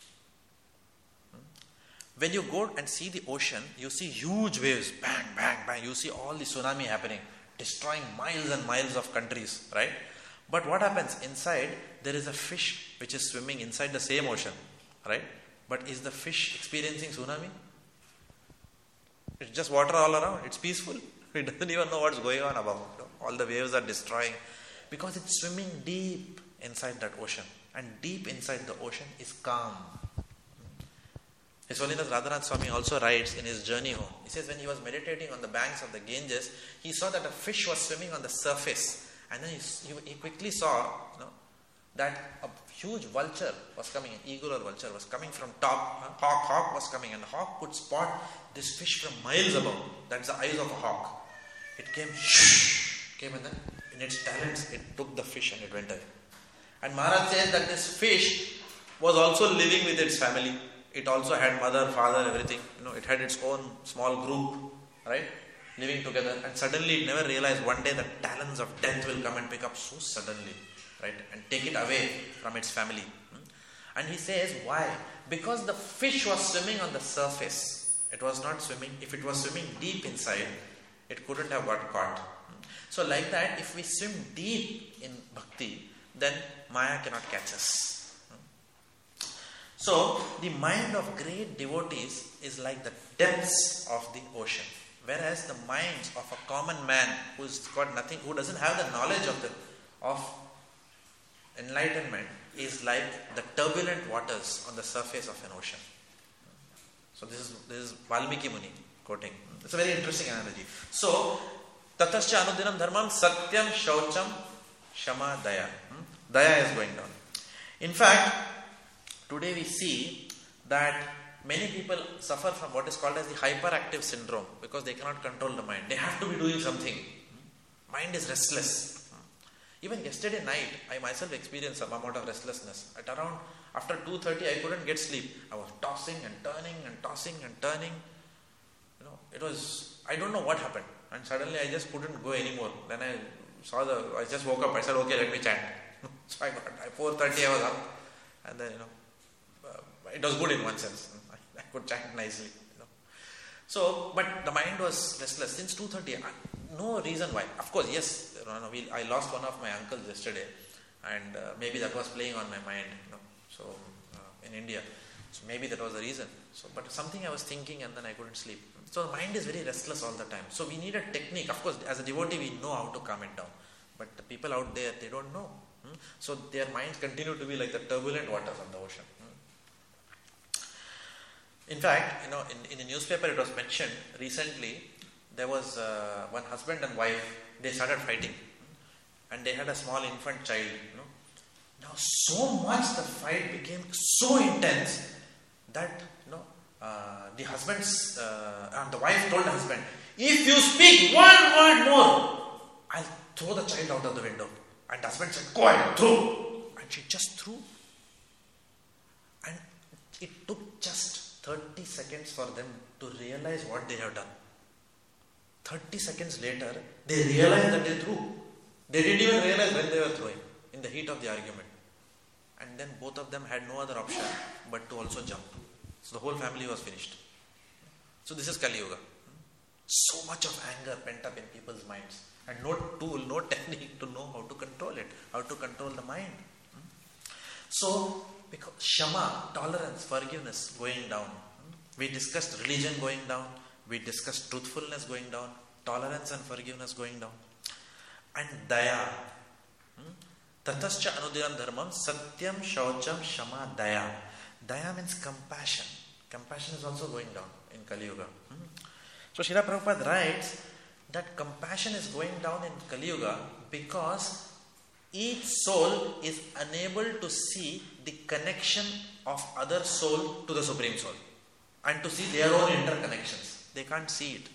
When you go and see the ocean, you see huge waves, bang, bang, bang. You see all the tsunami happening, destroying miles and miles of countries, right? But what happens? Inside, there is a fish which is swimming inside the same ocean, right? But is the fish experiencing tsunami? It's just water all around. It's peaceful. It doesn't even know what's going on above. All the waves are destroying because it's swimming deep inside that ocean. And deep inside the ocean is calm. His Holiness Radhanath Swami also writes in his journey home. He says when he was meditating on the banks of the Ganges, he saw that a fish was swimming on the surface. And then he, he quickly saw, you know, that a huge vulture was coming, an eagle or vulture was coming from top, uh, hawk, hawk was coming, and the hawk could spot this fish from miles above. That's the eyes of a hawk. It came, shh, came and then in its talons it took the fish and it went away. And Maharaj says that this fish was also living with its family. It also had mother, father, everything. You know, it had its own small group, right? Living together. And suddenly it never realized one day the talons of death will come and pick up so suddenly, right? And take it away from its family. And he says, why? Because the fish was swimming on the surface. It was not swimming. If it was swimming deep inside, it couldn't have got caught. So like that, if we swim deep in bhakti, then Maya cannot catch us. So, the mind of great devotees is like the depths of the ocean. Whereas the minds of a common man who's got nothing, who doesn't have the knowledge of the of enlightenment, is like the turbulent waters on the surface of an ocean. So this is this is Valmiki Muni quoting. It's a very interesting analogy. So, tatascha anudinam dharmam satyam shaucham shama daya. Hmm? Daya is going down. In fact, today we see that many people suffer from what is called as the hyperactive syndrome because they cannot control the mind. They have to be doing something. Mind is restless. Even yesterday night, I myself experienced some amount of restlessness. At around, after two thirty, I couldn't get sleep. I was tossing and turning and tossing and turning. You know, it was, I don't know what happened. And suddenly I just couldn't go anymore. Then I saw the, I just woke up. I said, okay, let me chant. So I got, at four thirty I was up. And then, you know, uh, it was good in one sense. I, I could chant nicely. You know. So, but the mind was restless. Since two thirty, no reason why. Of course, yes, you know, we, I lost one of my uncles yesterday. And uh, maybe that was playing on my mind. You know, so, uh, in India. So maybe that was the reason. So, but something I was thinking and then I couldn't sleep. So the mind is very restless all the time. So we need a technique. Of course, as a devotee, we know how to calm it down. But the people out there, they don't know. Hmm? So their minds continue to be like the turbulent waters on the ocean. Hmm? In fact, you know, in, in a newspaper it was mentioned recently, there was uh, one husband and wife, they started fighting. And they had a small infant child. You know. Now so much the fight became so intense that, you know, uh, the husband's, uh, and the wife told the husband, if you speak one word more, I'll throw the child out of the window. And the husband said, go ahead, throw. And she just threw. And it took just thirty seconds for them to realize what they have done. thirty seconds later, they realized that they threw. They didn't even realize when they were throwing, in the heat of the argument. And then both of them had no other option but to also jump. So the whole family was finished. So this is Kali Yuga. So much of anger pent up in people's minds. And no tool, no technique to know how to control it, how to control the mind. So, because Shama, tolerance, forgiveness going down. We discussed religion going down. We discussed truthfulness going down. Tolerance and forgiveness going down. And Daya. Tatascha anudinam dharmam satyam shaucham shama daya. Daya means compassion. Compassion is also going down in Kali Yuga. Hmm? So Srila Prabhupada writes that compassion is going down in Kali Yuga because each soul is unable to see the connection of other soul to the Supreme Soul and to see their own interconnections. They can't see it.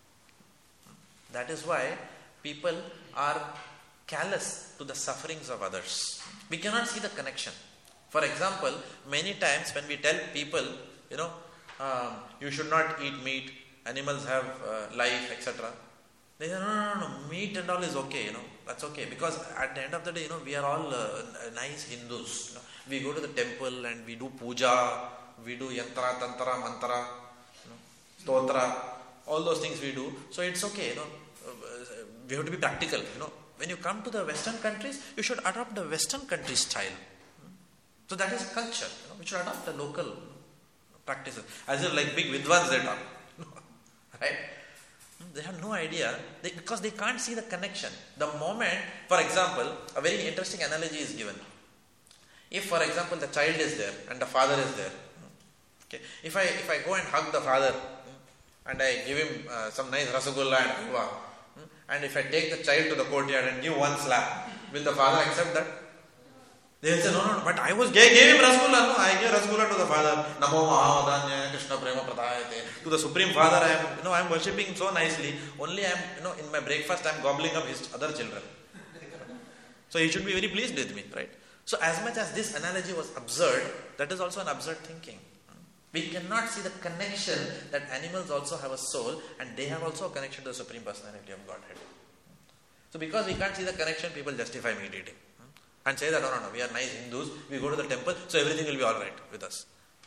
That is why people are callous to the sufferings of others. We cannot see the connection. For example, many times when we tell people, you know, um, you should not eat meat, animals have uh, life, et cetera. They say, no, no, no, no, meat and all is okay, you know, that's okay. Because at the end of the day, you know, we are all uh, nice Hindus. You know. We go to the temple and we do puja, we do yantra, tantra, mantra, you know, stotra, all those things we do. So it's okay, you know. We have to be practical, you know. When you come to the Western countries, you should adopt the Western country style. So that is culture, you know. We should adopt the local practices. As if like big vidwans they talk. Right? They have no idea they, because they can't see the connection. The moment, for example, a very interesting analogy is given. If, for example, the child is there and the father is there. Okay. If I if I go and hug the father and I give him uh, some nice rasagulla and halwa, and if I take the child to the courtyard and give one slap, will the father accept that? They will say, no, no, but I was gave, gave him Rasgulla. No, I gave Rasgulla to the Father. Namo Mahavadanya Krishna Prema Pradayate. To the Supreme Father, I am, you know, I am worshipping so nicely. Only I am, you know, in my breakfast, I am gobbling up his other children. So he should be very pleased with me, right? So as much as this analogy was absurd, that is also an absurd thinking. We cannot see the connection that animals also have a soul and they have also a connection to the Supreme Personality of Godhead. So because we can't see the connection, people justify meat eating. And say that, no, no, no, we are nice Hindus, we go to the temple, so everything will be alright with us.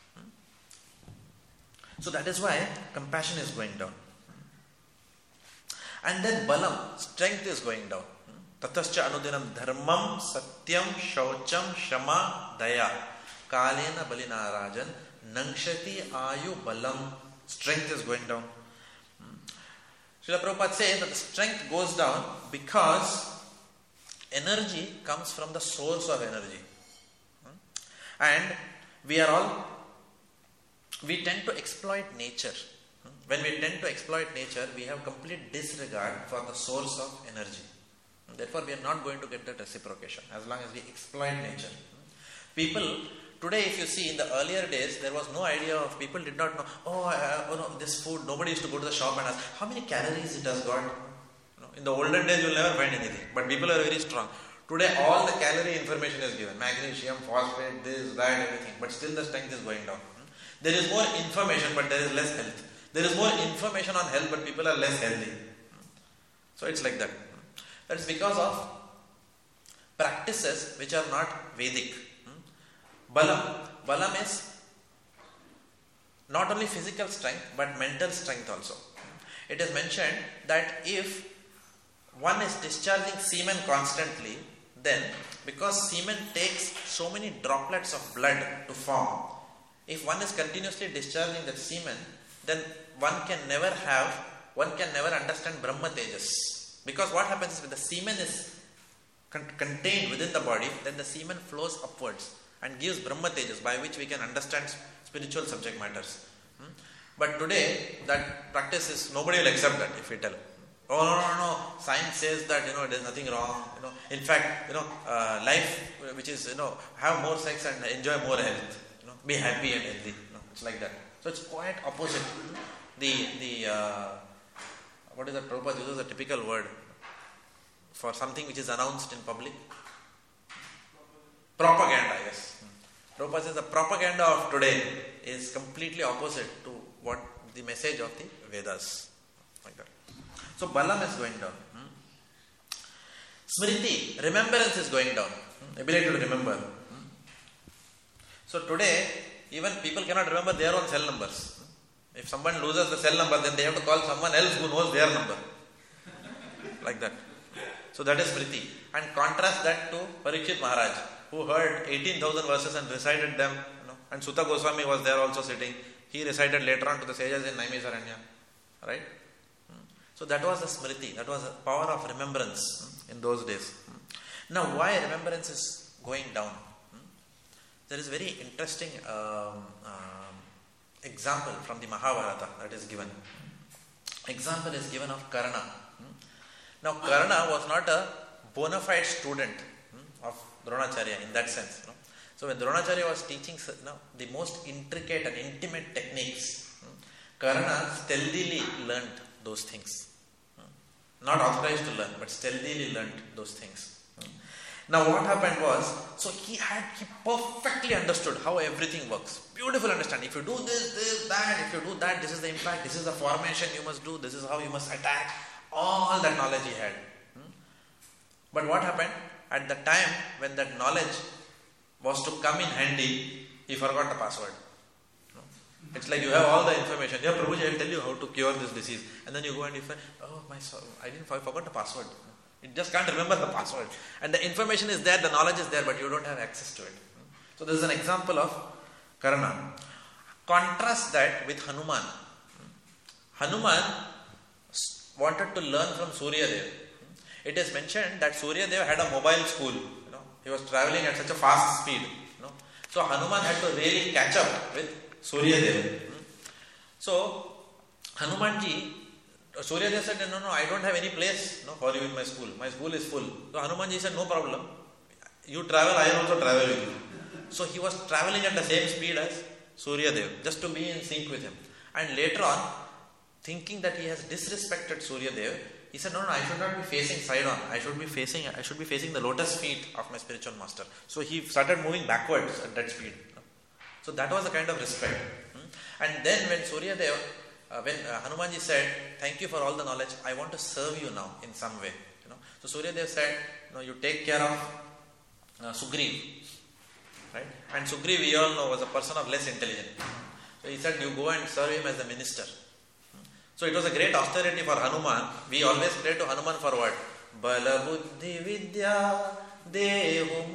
So that is why compassion is going down. And then balam, strength is going down. Tatascha anudinam dharmam satyam shaucham shama daya kalena balina rajan nangshati ayu balam. Strength is going down. Srila Prabhupada says that the strength goes down because energy comes from the source of energy. And we are all, we tend to exploit nature. When we tend to exploit nature, we have complete disregard for the source of energy. Therefore, we are not going to get that reciprocation as long as we exploit nature. People, today if you see, in the earlier days, there was no idea of, people did not know, oh, uh, oh no, this food, nobody used to go to the shop and ask, how many calories it has got? You know, in the olden days, you will never find anything. But people are very strong. Today, all the calorie information is given. Magnesium, phosphate, this, that, everything. But still the strength is going down. There is more information, but there is less health. There is more information on health, but people are less healthy. So it's like that. That is because of practices which are not Vedic. Balam. Balam is not only physical strength, but mental strength also. It is mentioned that if one is discharging semen constantly, then because semen takes so many droplets of blood to form, if one is continuously discharging that semen, then one can never have, one can never understand Brahma Tejas. Because what happens is when the semen is con- contained within the body, then the semen flows upwards and gives Brahma Tejas, by which we can understand spiritual subject matters. Hmm? But today, that practice is, nobody will accept that if we tell. Oh no, no, no, science says that, you know, there is nothing wrong. You know, in fact, you know, uh, life, which is, you know, have more sex and enjoy more health. You know, be happy and healthy. You know, it's like that. So it's quite opposite. The, the, uh, what is that? Prabhupada uses a typical word for something which is announced in public. Propaganda, yes. Prabhupada says the propaganda of today is completely opposite to what the message of the Vedas. Like that. So balam is going down. Hmm? Smriti, remembrance is going down. Hmm? Ability to remember. Hmm? So today, even people cannot remember their own cell numbers. If someone loses the cell number, then they have to call someone else who knows their number. Like that. So that is Smriti. And contrast that to Parikshit Maharaj, who heard eighteen thousand verses and recited them. You know, and Sutta Goswami was there also sitting. He recited later on to the sages in Naimisaranya. Right? So that was the Smriti. That was the power of remembrance in those days. Now why remembrance is going down? There is very interesting um, um, example from the Mahabharata that is given. Example is given of Karna. Now Karna was not a bona fide student of Dronacharya in that sense. So when Dronacharya was teaching you know, the most intricate and intimate techniques, Karna stealthily learnt those things. Not authorized to learn, but stealthily learnt those things. Now what happened was, so he had, he perfectly understood how everything works. Beautiful understanding. If you do this, this, that, if you do that, this is the impact, this is the formation you must do, this is how you must attack. All that knowledge he had. But what happened? At the time when that knowledge was to come in handy, he forgot the password. It's like you have all the information. Yeah, Prabhuji, I will tell you how to cure this disease. And then you go and you find, oh, my soul, I didn't, I forgot the password. You just can't remember the password. And the information is there, the knowledge is there, but you don't have access to it. So this is an example of Karna. Contrast that with Hanuman. Hanuman wanted to learn from Surya Dev. It is mentioned that Surya Dev had a mobile school. You know, he was traveling at such a fast speed. You know. So Hanuman had to really catch up with Surya Dev. So Hanumanji, Surya Dev said, no, no, I don't have any place no, for you in my school. My school is full. So Hanumanji said, no problem. You travel, I also travel with you. So he was traveling at the same speed as Surya Dev, just to be in sync with him. And later on, thinking that he has disrespected Surya Dev, he said, no, no, I should not be facing side on. I should be facing, I should be facing the lotus feet of my spiritual master. So he started moving backwards at that speed. So that was the kind of respect. And then when Surya Dev, uh, when uh, Hanumanji said, thank you for all the knowledge, I want to serve you now in some way. You know, so Surya Dev said, no, you take care of uh, Sugriv. Right? And Sugriv, we all know, was a person of less intelligence. So he said, you go and serve him as the minister. So it was a great austerity for Hanuman. We always pray to Hanuman for what? Bala buddhi vidya dehu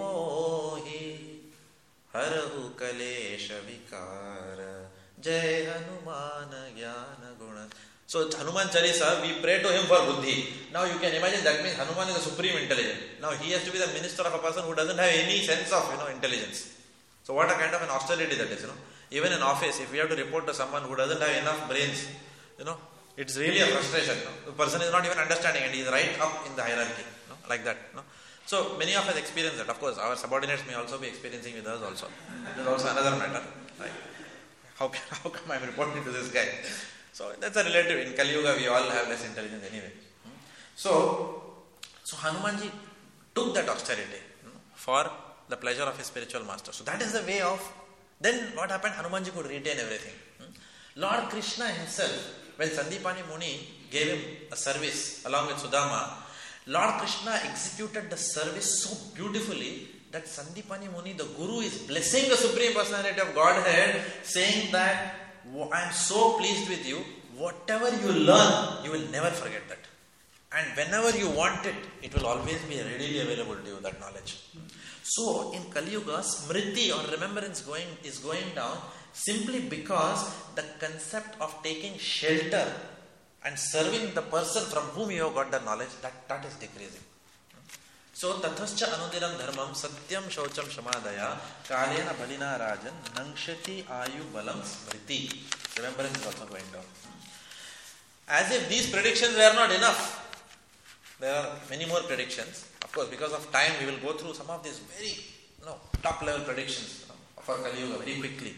mohi harahu kalesha vikara jai Hanuman jnana guna. So Hanuman Charisa, we pray to him for buddhi. Now you can imagine that means Hanuman is a supreme intelligence. Now he has to be the minister of a person who doesn't have any sense of, you know, intelligence. So what a kind of an austerity that is, you know. Even in office, if we have to report to someone who doesn't have enough brains, you know, it's really a frustration. You know? The person is not even understanding and he is right up in the hierarchy, you know, like that. You know? So many of us experience that. Of course, our subordinates may also be experiencing with us also. That is also another matter. Right? How, can, how come I am reporting to this guy? So that's a relative. In Kali Yuga, we all have less intelligence anyway. So, so Hanumanji took that austerity, you know, for the pleasure of his spiritual master. So that is the way of. Then what happened? Hanumanji could retain everything. Lord Krishna himself, when Sandipani Muni gave him a service along with Sudama, Lord Krishna executed the service so beautifully that Sandipani Muni, the Guru, is blessing the Supreme Personality of Godhead, saying that I am so pleased with you, whatever you learn, you will never forget that. And whenever you want it, it will always be readily available to you, that knowledge. So in Kali Yuga, Smriti or remembrance going is going down simply because the concept of taking shelter and serving the person from whom you have got the knowledge, that, that is decreasing. So tathascha anudiram dharmam satyam shaucham shamadaya kalena balina rajan nangshati ayu balam smriti. Remembrance is also going down. As if these predictions were not enough. There are many more predictions. Of course, because of time, we will go through some of these very, you know, top level predictions, you know, for Kali Yuga very quickly.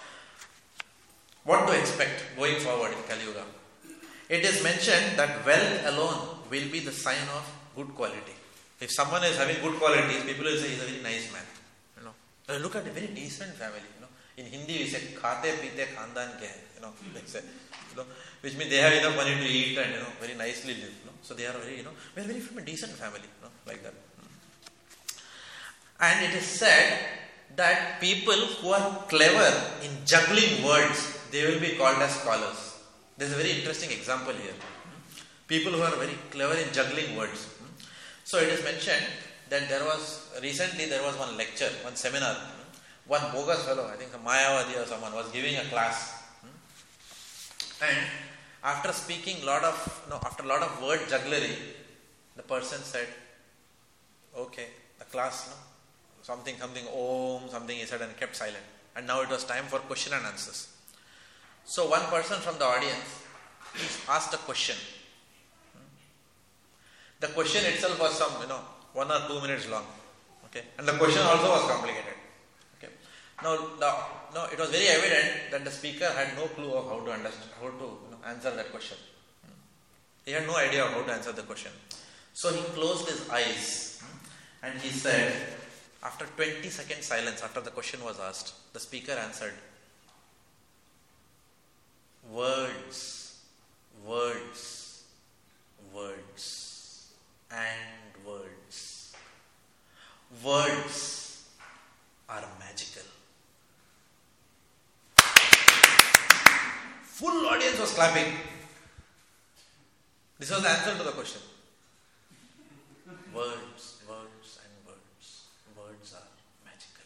What to expect going forward in Kali Yuga? It is mentioned that wealth alone will be the sign of good quality. If someone is having good qualities, people will say he is a very nice man. You know, look at a very decent family. You know, in Hindi we say khate pite khandan ke hai. You know, they say, you know, which means they have enough money to eat and, you know, very nicely live. You know, so they are very, you know, we are very from a decent family. You know, like that. And it is said that people who are clever in juggling words, they will be called as scholars. There is a very interesting example here. People who are very clever in juggling words. So it is mentioned that there was, recently there was one lecture, one seminar, one bogus fellow, I think a Mayavadi or someone, was giving a class. And after speaking lot of, no, after a lot of word jugglery, the person said, okay, the class, no, something, something, om, something he said and kept silent. And now it was time for question and answers. So one person from the audience asked a question. The question itself was some, you know, one or two minutes long. Okay. And the question also was complicated. Okay. Now, the, no, it was very evident that the speaker had no clue of how to understand, how to, you know, answer that question. He had no idea of how to answer the question. So he closed his eyes and he said, after twenty seconds silence, after the question was asked, the speaker answered, words, words, words, and words. Words are magical. Full audience was clapping. This was the answer to the question. Words, words, and words. Words are magical.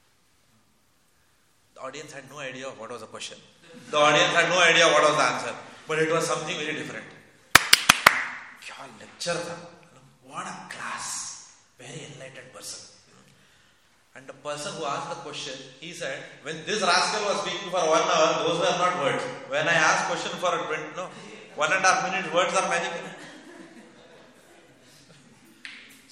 The audience had no idea what was the question. The audience had no idea what was the answer. But it was something very different. Kya lecture tha. What a class. Very enlightened person. And the person who asked the question, he said, when this rascal was speaking for one hour, those were not words. When I asked question for a twenty, no, one and a half minutes, words are magical.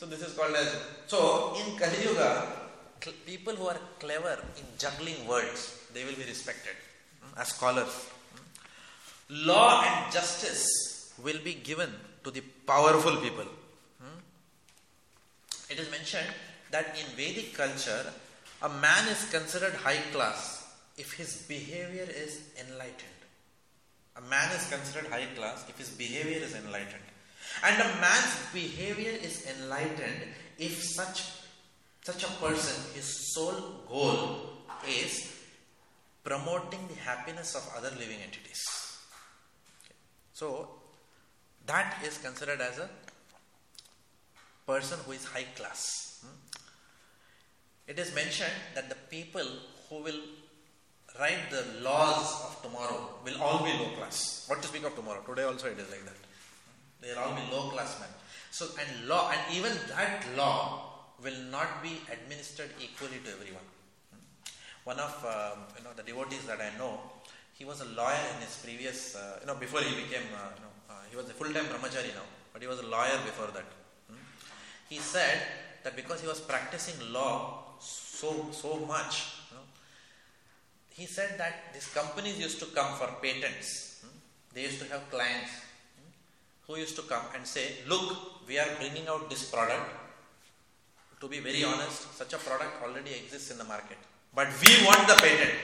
So this is called as, so in Kali Yuga, cl- people who are clever in juggling words, they will be respected mm, as scholars. Mm. Law and justice will be given to the powerful people. Mm. It is mentioned that in Vedic culture, a man is considered high class if his behavior is enlightened. A man is considered high class if his behavior is enlightened. And a man's behavior is enlightened if such, such a person, his sole goal is promoting the happiness of other living entities. Okay. So, that is considered as a person who is high class. Hmm? It is mentioned that the people who will write the laws of tomorrow will all be low class. What to speak of tomorrow? Today also it is like that. They will all be low class men. So, and law, and even that law will not be administered equally to everyone. One of um, you know the devotees that I know, he was a lawyer in his previous, uh, you know, before he became, uh, you know, uh, he was a full-time brahmachari now, but he was a lawyer before that. Hmm? He said that because he was practicing law so so much, you know, he said that these companies used to come for patents. Hmm? They used to have clients hmm, who used to come and say, look, we are bringing out this product. To be very honest, such a product already exists in the market, but we want the patent.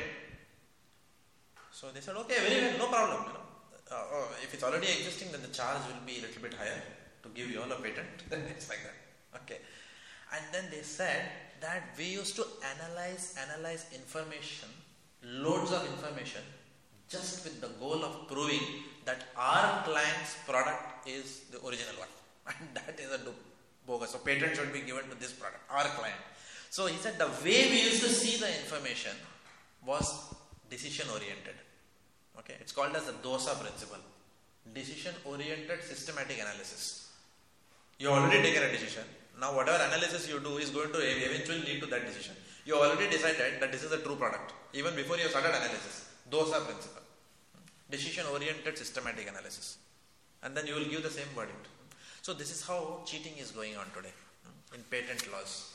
So they said, okay, very well, no problem. You know, uh, oh, if it's already existing, then the charge will be a little bit higher to give you all a patent. Then it's like that. Okay. And then they said that we used to analyze, analyze information, loads of information, just with the goal of proving that our client's product is the original one. And that is a bogus. So patent should be given to this product, our client. So he said the way we used to see the information was decision oriented. Okay, it's called as the dosa principle. Decision oriented systematic analysis. You already taken a decision. Now whatever analysis you do is going to eventually lead to that decision. You already decided that this is a true product. Even before you started analysis. Dosa principle. Decision oriented systematic analysis. And then you will give the same verdict. So this is how cheating is going on today in patent laws.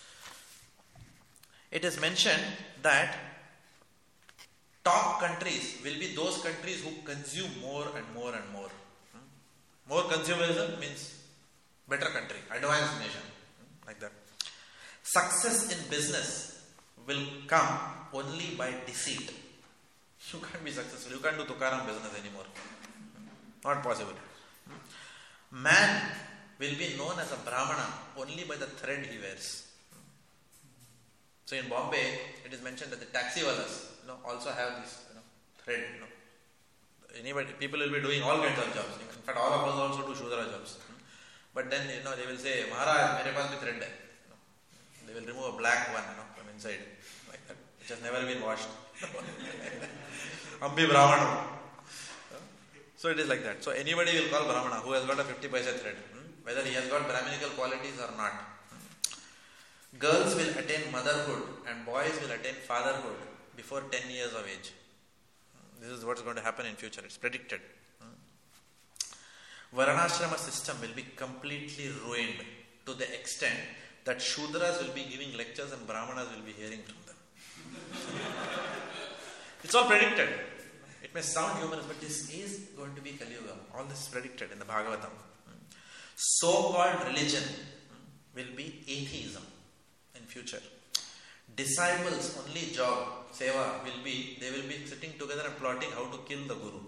It is mentioned that top countries will be those countries who consume more and more and more. More consumerism means better country, advanced nation, like that. Success in business will come only by deceit. You can't be successful. You can't do Tukaram business anymore. Not possible. Man will be known as a Brahmana only by the thread he wears. So in Bombay, it is mentioned that the taxiwalas, you know, also have this you know, thread. You know. Anybody, people will be doing all kinds of jobs. In fact, all of us also do Shudra jobs. But then you know they will say, Maharaj, mere paas bhi thread hai. You know, they will remove a black one you know, from inside, like that, which has never been washed. Ambi Brahmana. So it is like that. So anybody will call Brahmana who has got a fifty paisa thread, hmm? whether he has got Brahminical qualities or not. Hmm? Girls will attain motherhood and boys will attain fatherhood before ten years of age. Hmm? This is what is going to happen in future. It's predicted. Hmm? Varanashrama system will be completely ruined to the extent that Shudras will be giving lectures and Brahmanas will be hearing from them. It's all predicted. It may sound humorous, but this is going to be Kali Yuga. All this is predicted in the Bhagavatam. So-called religion will be atheism in future. Disciples' only job, seva, will be, they will be sitting together and plotting how to kill the Guru.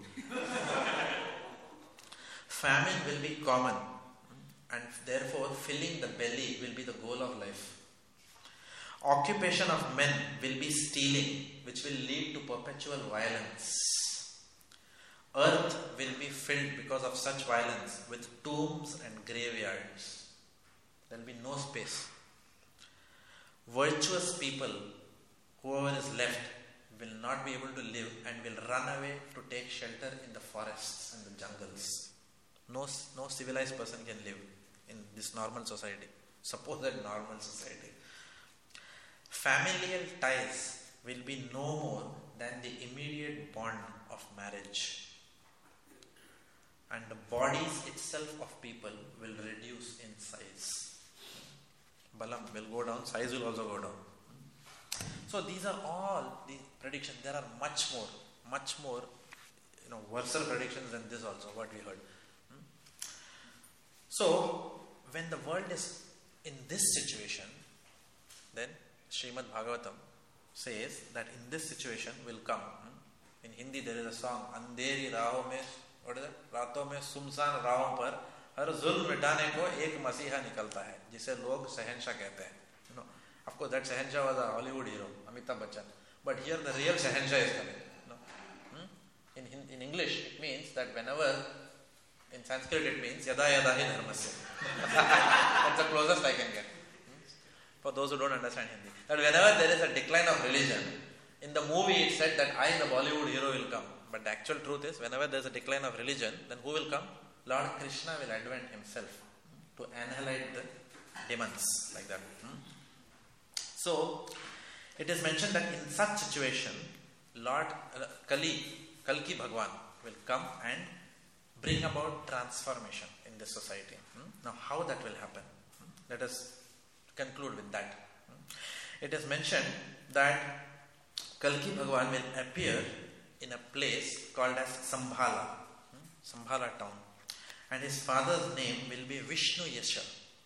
Famine will be common, and therefore filling the belly will be the goal of life. Occupation of men will be stealing, which will lead to perpetual violence. Earth will be filled because of such violence with tombs and graveyards. There will be no space. Virtuous people, whoever is left, will not be able to live and will run away to take shelter in the forests and the jungles. No, no civilized person can live in this normal society, supposed normal society. Familial ties will be no more than the immediate bond of marriage. And the bodies itself of people will reduce in size. Balam will go down, size will also go down. So these are all the predictions. There are much more, much more, you know, worse predictions than this also, what we heard. Hmm? So, when the world is in this situation, then Srimad Bhagavatam says that in this situation will come. Hmm? In Hindi there is a song, Andheri Raho mein, what is it? Raton mein sumsan Rahon par har zulm mitane ko ek masiha nikalta hai, jise log Shahenshah kehte hain. You know, of course that Shahenshah was a Hollywood hero, Amitabh Bachchan. But here the real Shahenshah is coming. You know? Hmm? In, in, in English it means that whenever, in Sanskrit it means yada yada hi dharmasya. That's the closest I can get. Hmm? For those who don't understand Hindi. That whenever there is a decline of religion, in the movie it said that I, the Bollywood hero, will come. But the actual truth is, whenever there is a decline of religion, then who will come? Lord Krishna will advent himself to annihilate the demons, like that. Hmm? So, it is mentioned that in such situation, Lord uh, Kali, Kalki Bhagwan will come and bring about transformation in this society. Hmm? Now, how that will happen? Hmm? Let us conclude with that. Hmm? It is mentioned that Kalki Bhagwan will appear in a place called as Sambhala, hmm? Sambhala town. And his father's name will be Vishnu Yasha.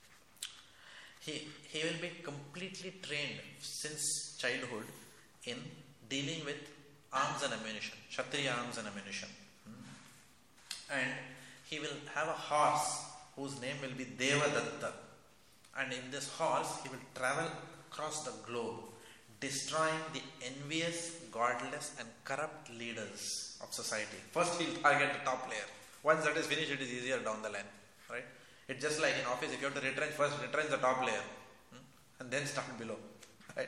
He, he will be completely trained since childhood in dealing with arms and ammunition, Kshatriya arms and ammunition. Hmm? And he will have a horse whose name will be Devadatta. And in this horse, he will travel across the globe, destroying the envious, godless and corrupt leaders of society. First, he will target the top layer. Once that is finished, it is easier down the line. Right? It's just like in office, if you have to retrench first, retrench the top layer. Hmm? And then start below. Right?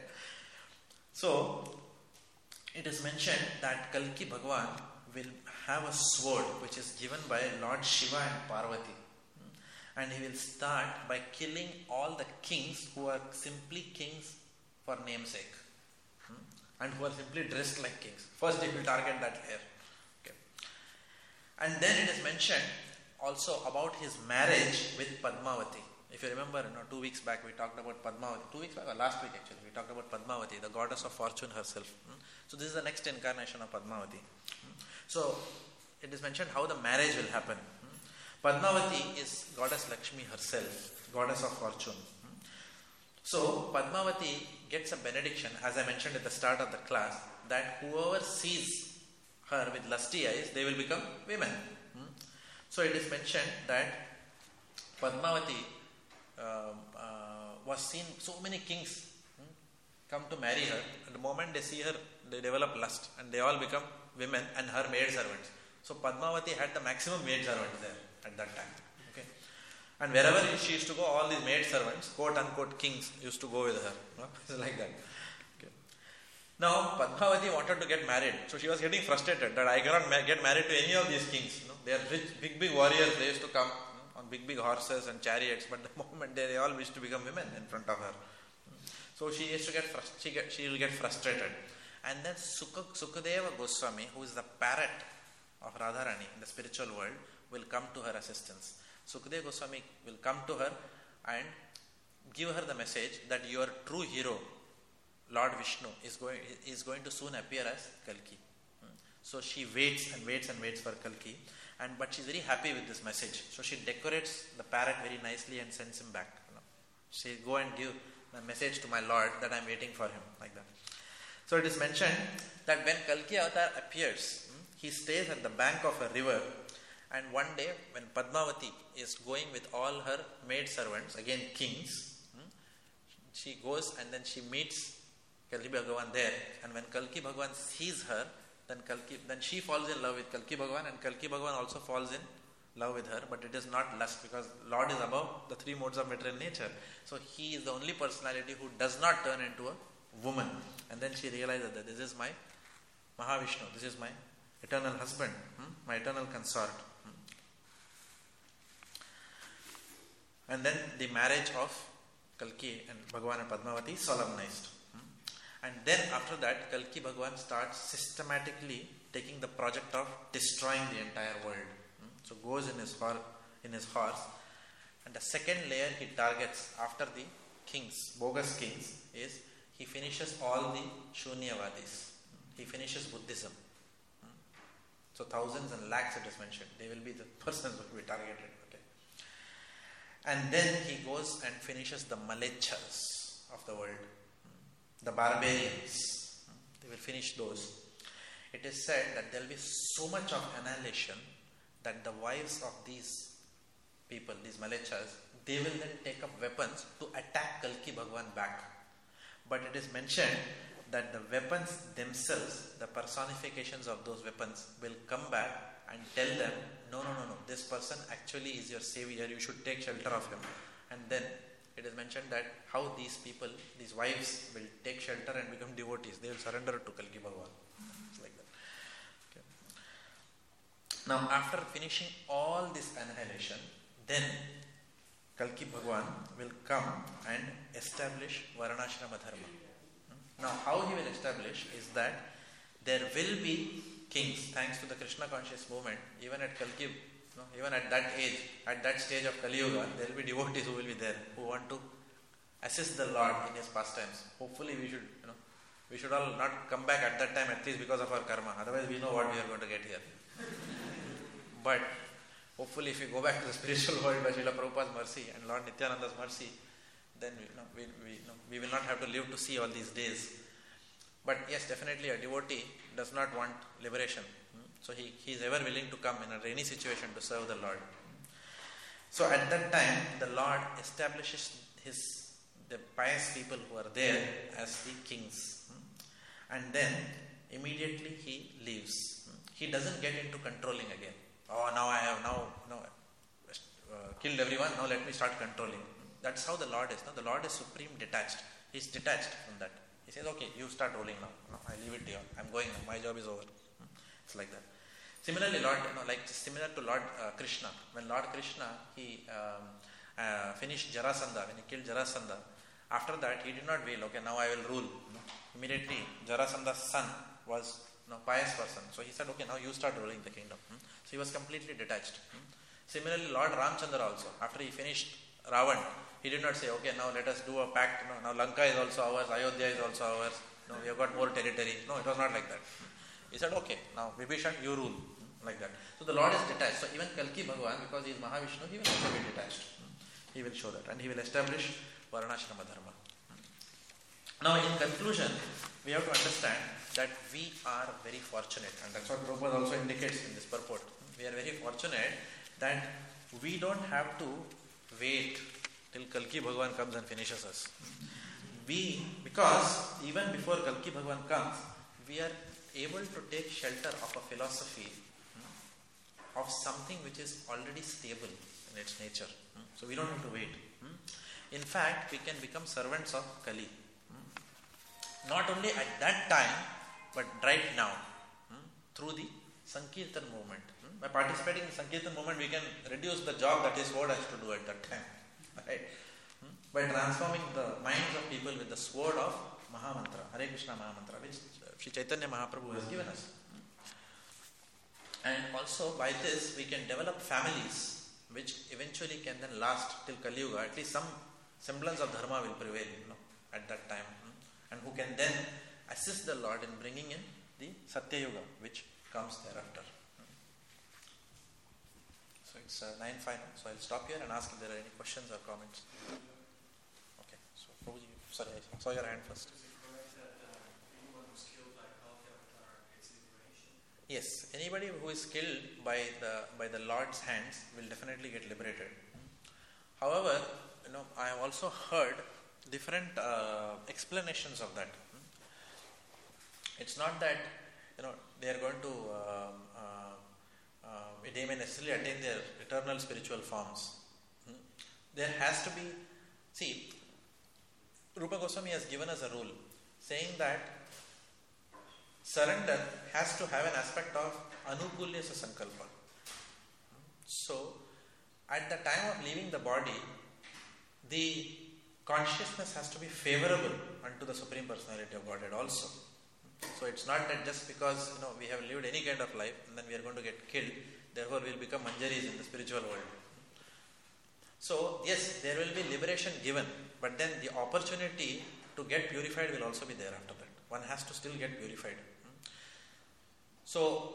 So, it is mentioned that Kalki Bhagwan will have a sword which is given by Lord Shiva and Parvati. Hmm? And he will start by killing all the kings who are simply kings for namesake. Hmm? And who are simply dressed like kings. First, he will target that layer. Okay. And then it is mentioned also about his marriage with Padmavati. If you remember, you know, two weeks back we talked about Padmavati. Two weeks back, or last week actually, we talked about Padmavati, the goddess of fortune herself. Hmm? So this is the next incarnation of Padmavati. Hmm? So it is mentioned how the marriage will happen. Hmm? Padmavati is goddess Lakshmi herself, goddess of fortune. Hmm? So Padmavati gets a benediction, as I mentioned at the start of the class, that whoever sees her with lusty eyes, they will become women. Hmm? So it is mentioned that Padmavati uh, uh, was seen, so many kings hmm, come to marry her. At the moment they see her, they develop lust and they all become women and her maid servants. So Padmavati had the maximum maid servants there at that time. Okay. And wherever she used to go, all these maid servants, quote unquote kings, used to go with her. You know? It's like that. Okay. Now Padmavati wanted to get married. So she was getting frustrated that I cannot ma- get married to any of these kings. You know? They are rich, big, big warriors. They used to come on big, big horses and chariots. But the moment they, they all wish to become women in front of her. So she used to get frust- she, get, she will get frustrated. And then Suk- Sukadeva Goswami, who is the parrot of Radharani in the spiritual world, will come to her assistance. Sukadeva Goswami will come to her and give her the message that your true hero, Lord Vishnu, is going, is going to soon appear as Kalki. So she waits and waits and waits for Kalki, and but she's very happy with this message. So she decorates the parrot very nicely and sends him back. You know. She go and give the message to my Lord that I'm waiting for him, like that. So it is mentioned that when Kalki Avatar appears, he stays at the bank of a river, and one day when Padmavati is going with all her maid servants, again kings, she goes and then she meets Kalki Bhagavan there, and when Kalki Bhagavan sees her, then Kalki, then she falls in love with Kalki Bhagavan, and Kalki Bhagavan also falls in love with her, but it is not lust because Lord is above the three modes of material nature. So he is the only personality who does not turn into a woman. And then she realizes that this is my Mahavishnu, this is my eternal husband, hmm? my eternal consort. Hmm? And then the marriage of Kalki and Bhagavan and Padmavati is solemnized. And then after that, Kalki Bhagavan starts systematically taking the project of destroying the entire world. Hmm? So goes in his, hor- in his horse, and the second layer he targets after the kings, bogus kings, is he finishes all the Shunyavadis. He finishes Buddhism. So thousands and lakhs it is mentioned. They will be the persons who will be targeted. Okay. And then he goes and finishes the Malechas of the world. The barbarians. They will finish those. It is said that there will be so much of annihilation that the wives of these people, these Malechas, they will then take up weapons to attack Kalki Bhagwan back. But it is mentioned that the weapons themselves, the personifications of those weapons, will come back and tell them, no, no, no, no, this person actually is your savior, you should take shelter of him. And then it is mentioned that how these people, these wives, will take shelter and become devotees. They will surrender to Kalki Bhagwan. It's like that. Okay. Now, after finishing all this annihilation, then Kalki Bhagwan will come and establish Varnashrama Dharma. Now, how he will establish is that there will be kings, thanks to the Krishna conscious movement, even at Kalki, you know, even at that age, at that stage of Kali Yuga, there will be devotees who will be there, who want to assist the Lord in his pastimes. Hopefully we should, you know, we should all not come back at that time, at least because of our karma. Otherwise we know what we are going to get here. But hopefully if we go back to the spiritual world by Srila Prabhupada's mercy and Lord Nityananda's mercy, then we, you know, we, we, you know, we will not have to live to see all these days. But yes, definitely a devotee does not want liberation. So he, he is ever willing to come in a rainy situation to serve the Lord. So at that time, the Lord establishes his the pious people who are there as the kings. And then immediately he leaves. He doesn't get into controlling again. Oh, now I have now, now uh, killed everyone, now let me start controlling. That's how the Lord is. No? The Lord is supreme detached. He is detached from that. He says, okay, you start rolling now. No, I leave it to you. I'm going now. My job is over. It's like that. Similarly, Lord, you know, like similar to Lord uh, Krishna. When Lord Krishna, he um, uh, finished Jarasandha, when he killed Jarasandha, after that he did not wail, okay, now I will rule. No? Immediately, Jarasandha's son was a no, pious person. So he said, okay, now you start ruling the kingdom. Hmm? So he was completely detached. Hmm? Similarly, Lord Ramchandra also, after he finished Ravan, he did not say, okay, now let us do a pact. No, now Lanka is also ours, Ayodhya is also ours. No, we have got more territory. No, it was not like that. He said, okay, now Vibhishan, you rule. Like that. So the Lord is detached. So even Kalki Bhagwan, because he is Mahavishnu, he will also be detached. He will show that. And he will establish Varnashrama Dharma. Now in conclusion, we have to understand that we are very fortunate. And that's what Prabhupada also indicates in this purport. We are very fortunate that we don't have to wait till Kalki Bhagwan comes and finishes us. We, because even before Kalki Bhagwan comes, we are able to take shelter of a philosophy of something which is already stable in its nature. So we don't have to wait. In fact, we can become servants of Kali. Not only at that time, but right now, through the Sankirtan movement. By participating in the Sankirtan movement, we can reduce the job that his sword has to do at that time. Right? By transforming the minds of people with the sword of Mahamantra, Hare Krishna Mahamantra, which Sri Chaitanya Mahaprabhu has given us. And also by this we can develop families which eventually can then last till Kali Yuga. At least some semblance of dharma will prevail, you know, at that time. And who can then assist the Lord in bringing in the Satya Yuga, which comes thereafter. So it's uh, nine five now. So I'll stop here and ask if there are any questions or comments. Okay. So Prabhuji, sorry, I saw your hand first. Yes, anybody who is killed by the by the Lord's hands will definitely get liberated. However, you know, I have also heard different uh, explanations of that. It's not that, you know, they are going to uh, uh, uh, they may necessarily attain their eternal spiritual forms. There has to be, see, Rupa Goswami has given us a rule saying that surrender has to have an aspect of anukulya sankalpa. So, at the time of leaving the body, the consciousness has to be favorable unto the Supreme Personality of Godhead also. So, it's not that just because, you know, we have lived any kind of life and then we are going to get killed, therefore we will become manjaris in the spiritual world. So, yes, there will be liberation given, but then the opportunity to get purified will also be there after that. One has to still get purified. So,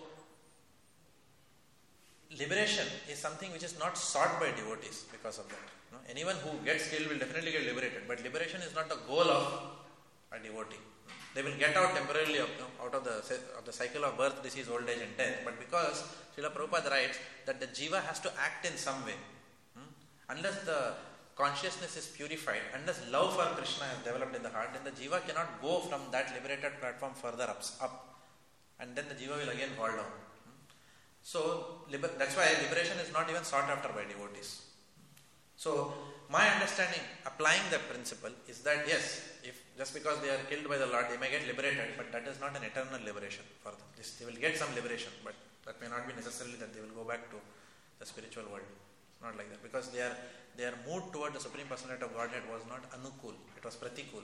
liberation is something which is not sought by devotees because of that. You know, anyone who gets killed will definitely get liberated, but liberation is not the goal of a devotee. They will get out temporarily of, you know, out of the of the cycle of birth, disease, old age and death, but because Srila Prabhupada writes that the jiva has to act in some way. Hmm? Unless the consciousness is purified, unless love for Krishna is developed in the heart, then the jiva cannot go from that liberated platform further ups, up, and then the jiva will again fall down. Hmm? So liber- that's why liberation is not even sought after by devotees. So my understanding, applying that principle, is that yes, if just because they are killed by the Lord, they may get liberated, but that is not an eternal liberation for them. This, they will get some liberation, but that may not be necessarily that they will go back to the spiritual world. It's not like that, because they are their mood toward the Supreme Personality of Godhead was not anukul, it was pratikul.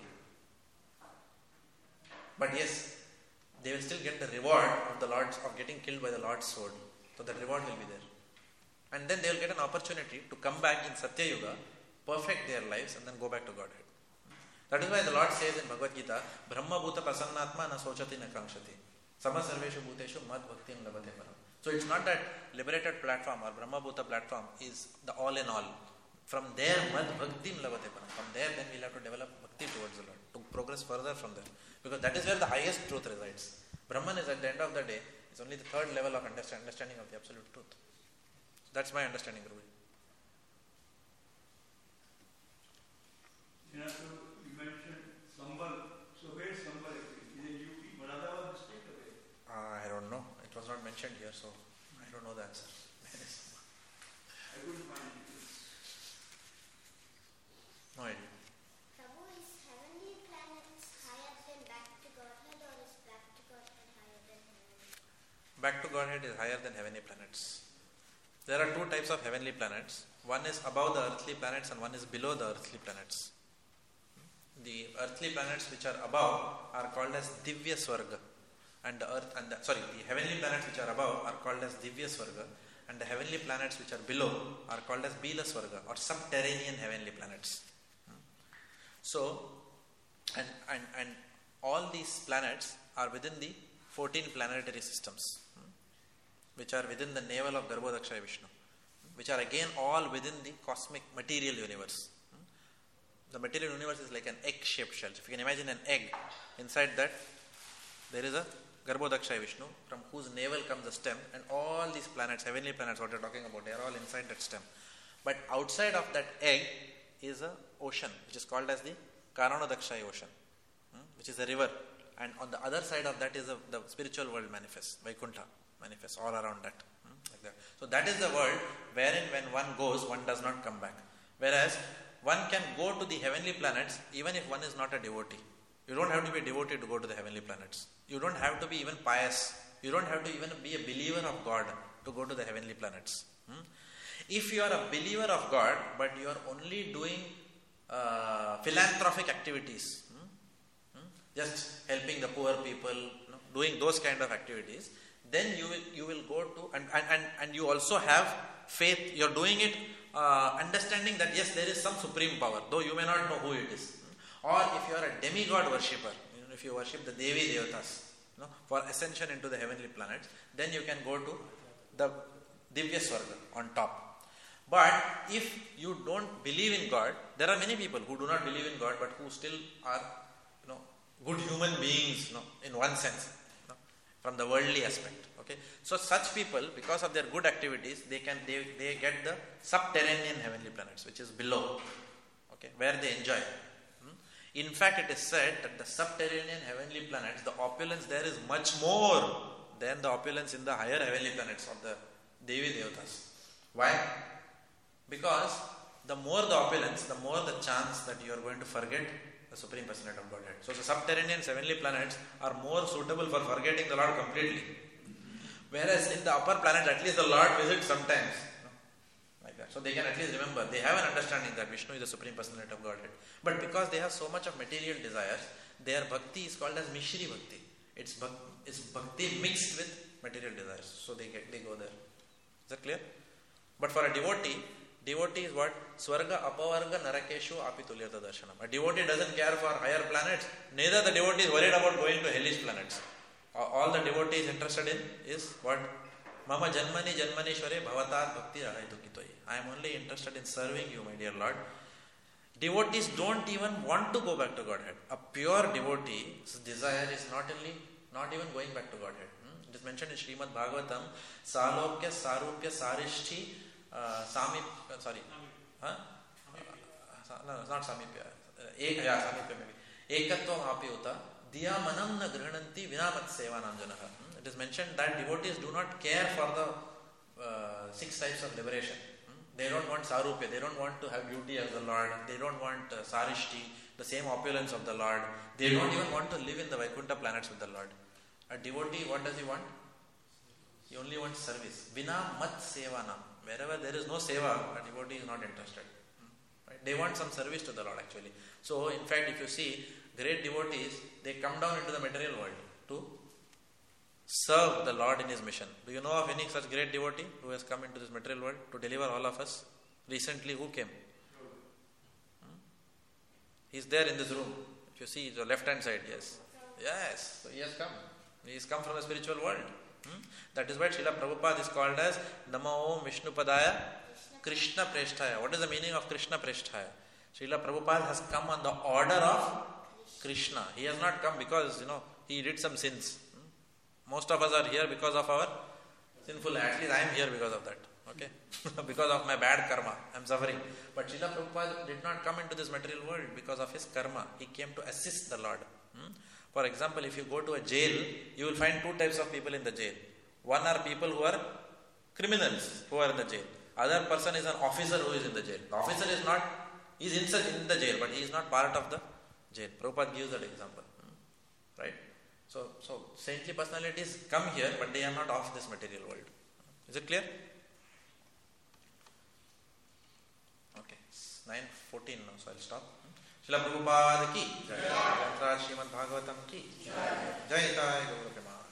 But yes, they will still get the reward of the Lord's of getting killed by the Lord's sword. So that reward will be there. And then they will get an opportunity to come back in Satya Yuga, perfect their lives, and then go back to Godhead. That is why the Lord says in Bhagavad Gita, Brahma bhuta prasannatma na sochati na kamshati. Sama sarveshu bhuteshu mad bhaktim labate param. So it's not that liberated platform or Brahma bhuta platform is the all in all. From there, mad bhaktim labate param. From there, then we'll have to develop bhakti towards the Lord, to progress further from there. Because that is where the highest truth resides. Brahman is at the end of the day, is only the third level of understanding of the absolute truth. So that's my understanding, Ruby. Yeah, so you mentioned Sambal. So where is Sambal? Is it U P? Moradabad district or where? Uh, I don't know. It was not mentioned here, so I don't know the answer. I couldn't find it. No idea. Prabhu, is heavenly planets higher than back to Godhead, or is back to Godhead higher than heavenly? Back to Godhead is higher than heavenly planets. There are two types of heavenly planets. One is above the earthly planets and one is below the earthly planets. The earthly planets which are above are called as Divya Swarga, and the earth and the, sorry, the heavenly planets which are above are called as Divya Swarga, and the heavenly planets which are below are called as Bila Swarga, or subterranean heavenly planets. So, and, and, and all these planets are within the fourteen planetary systems, which are within the navel of Garbhodakshaya Vishnu, which are again all within the cosmic material universe. The material universe is like an egg-shaped shell. If you can imagine an egg, inside that there is a Garbhodakshaya Vishnu, from whose navel comes the stem, and all these planets, heavenly planets, what you are talking about, they are all inside that stem. But outside of that egg is a ocean, which is called as the Karanodakshaya ocean, which is a river. And on the other side of that is a, the spiritual world manifests, Vaikuntha manifests all around that, like that. So that is the world wherein when one goes, one does not come back. Whereas one can go to the heavenly planets even if one is not a devotee. You don't have to be a devotee to go to the heavenly planets. You don't have to be even pious. You don't have to even be a believer of God to go to the heavenly planets. Hmm? If you are a believer of God, but you are only doing uh, philanthropic activities, hmm? Hmm? just helping the poor people, you know, doing those kind of activities, then you will you will go to, and, and, and, and you also have faith, you are doing it uh, understanding that yes, there is some supreme power, though you may not know who it is. Or if you are a demigod worshipper, you know, if you worship the Devi Devatas, you know, for ascension into the heavenly planets, then you can go to the Divya Swarga on top. But if you don't believe in God, there are many people who do not believe in God, but who still are, you know, good human beings, you know, in one sense, you know, from the worldly aspect. Okay, so such people, because of their good activities, they can they, they get the subterranean heavenly planets, which is below. Okay, where they enjoy. In fact, it is said that the subterranean heavenly planets, the opulence there is much more than the opulence in the higher heavenly planets of the Devi Devatas. Why? Because the more the opulence, the more the chance that you are going to forget the Supreme Personality of Godhead. So the subterranean heavenly planets are more suitable for forgetting the Lord completely. Whereas in the upper planets, at least the Lord visits sometimes. Like that. So they can at least remember, they have an understanding that Vishnu is the Supreme Personality of Godhead. But because they have so much of material desires, their bhakti is called as Mishri Bhakti. It's, bhak, it's bhakti mixed with material desires. So they get they go there. Is that clear? But for a devotee, Devotee is what? Swarga apavarga narakeshu api tulyata darshanam. A devotee doesn't care for higher planets, neither the devotee is worried about going to hellish planets. All the devotee is interested in is what? Mama janmani janmanishware bhavatat bhakti rahaitukitoyi. I am only interested in serving you, my dear Lord. Devotees don't even want to go back to Godhead. A pure devotee's desire is not only not even going back to Godhead. Hmm? It is mentioned in Srimad Bhagavatam, Salokya Sarupya Sarishti uh, Samip, uh, sorry, huh? Uh, no, it's not Samipya. Uh, ek, yeah, Samipya maybe. Ekatvam api uta diya manam na grihananti vinamat sevanam janaha. Hmm? It is mentioned that devotees do not care for the uh, six types of liberation. They don't want sarupya, they don't want to have beauty as the Lord, they don't want uh, sarishti, the same opulence of the Lord, they don't even want to live in the Vaikuntha planets with the Lord. A devotee, what does he want? He only wants service. Vina mat sevanam. Wherever there is no seva, a devotee is not interested. Right? They want some service to the Lord actually. So in fact, if you see great devotees, they come down into the material world to serve the Lord in His mission. Do you know of any such great devotee who has come into this material world to deliver all of us? Recently, who came? Hmm? He is there in this room. If you see the left hand side, yes. Yes, so he has come. He has come from the spiritual world. Hmm? That is why Srila Prabhupada is called as Namo Om Vishnupadaya Krishna Presthaya. What is the meaning of Krishna Presthaya? Srila Prabhupada has come on the order of Krishna. He has not come because, you know, he did some sins. Most of us are here because of our sinful, at least I am here because of that, okay? Because of my bad karma, I am suffering. But Srila Prabhupada did not come into this material world because of his karma. He came to assist the Lord. Hmm? For example, if you go to a jail, you will find two types of people in the jail. One are people who are criminals, who are in the jail. Other person is an officer who is in the jail. The officer is not, he is in the jail, but he is not part of the jail. Prabhupada gives that example, hmm? Right? So, so saintly personalities come here, but they are not of this material world. Is it clear? Okay, it's nine fourteen now, so I'll stop. Srila Prabhupada ki Jai. Srimad Bhagavatam ki Jai. Jai Jai Gaura Prema.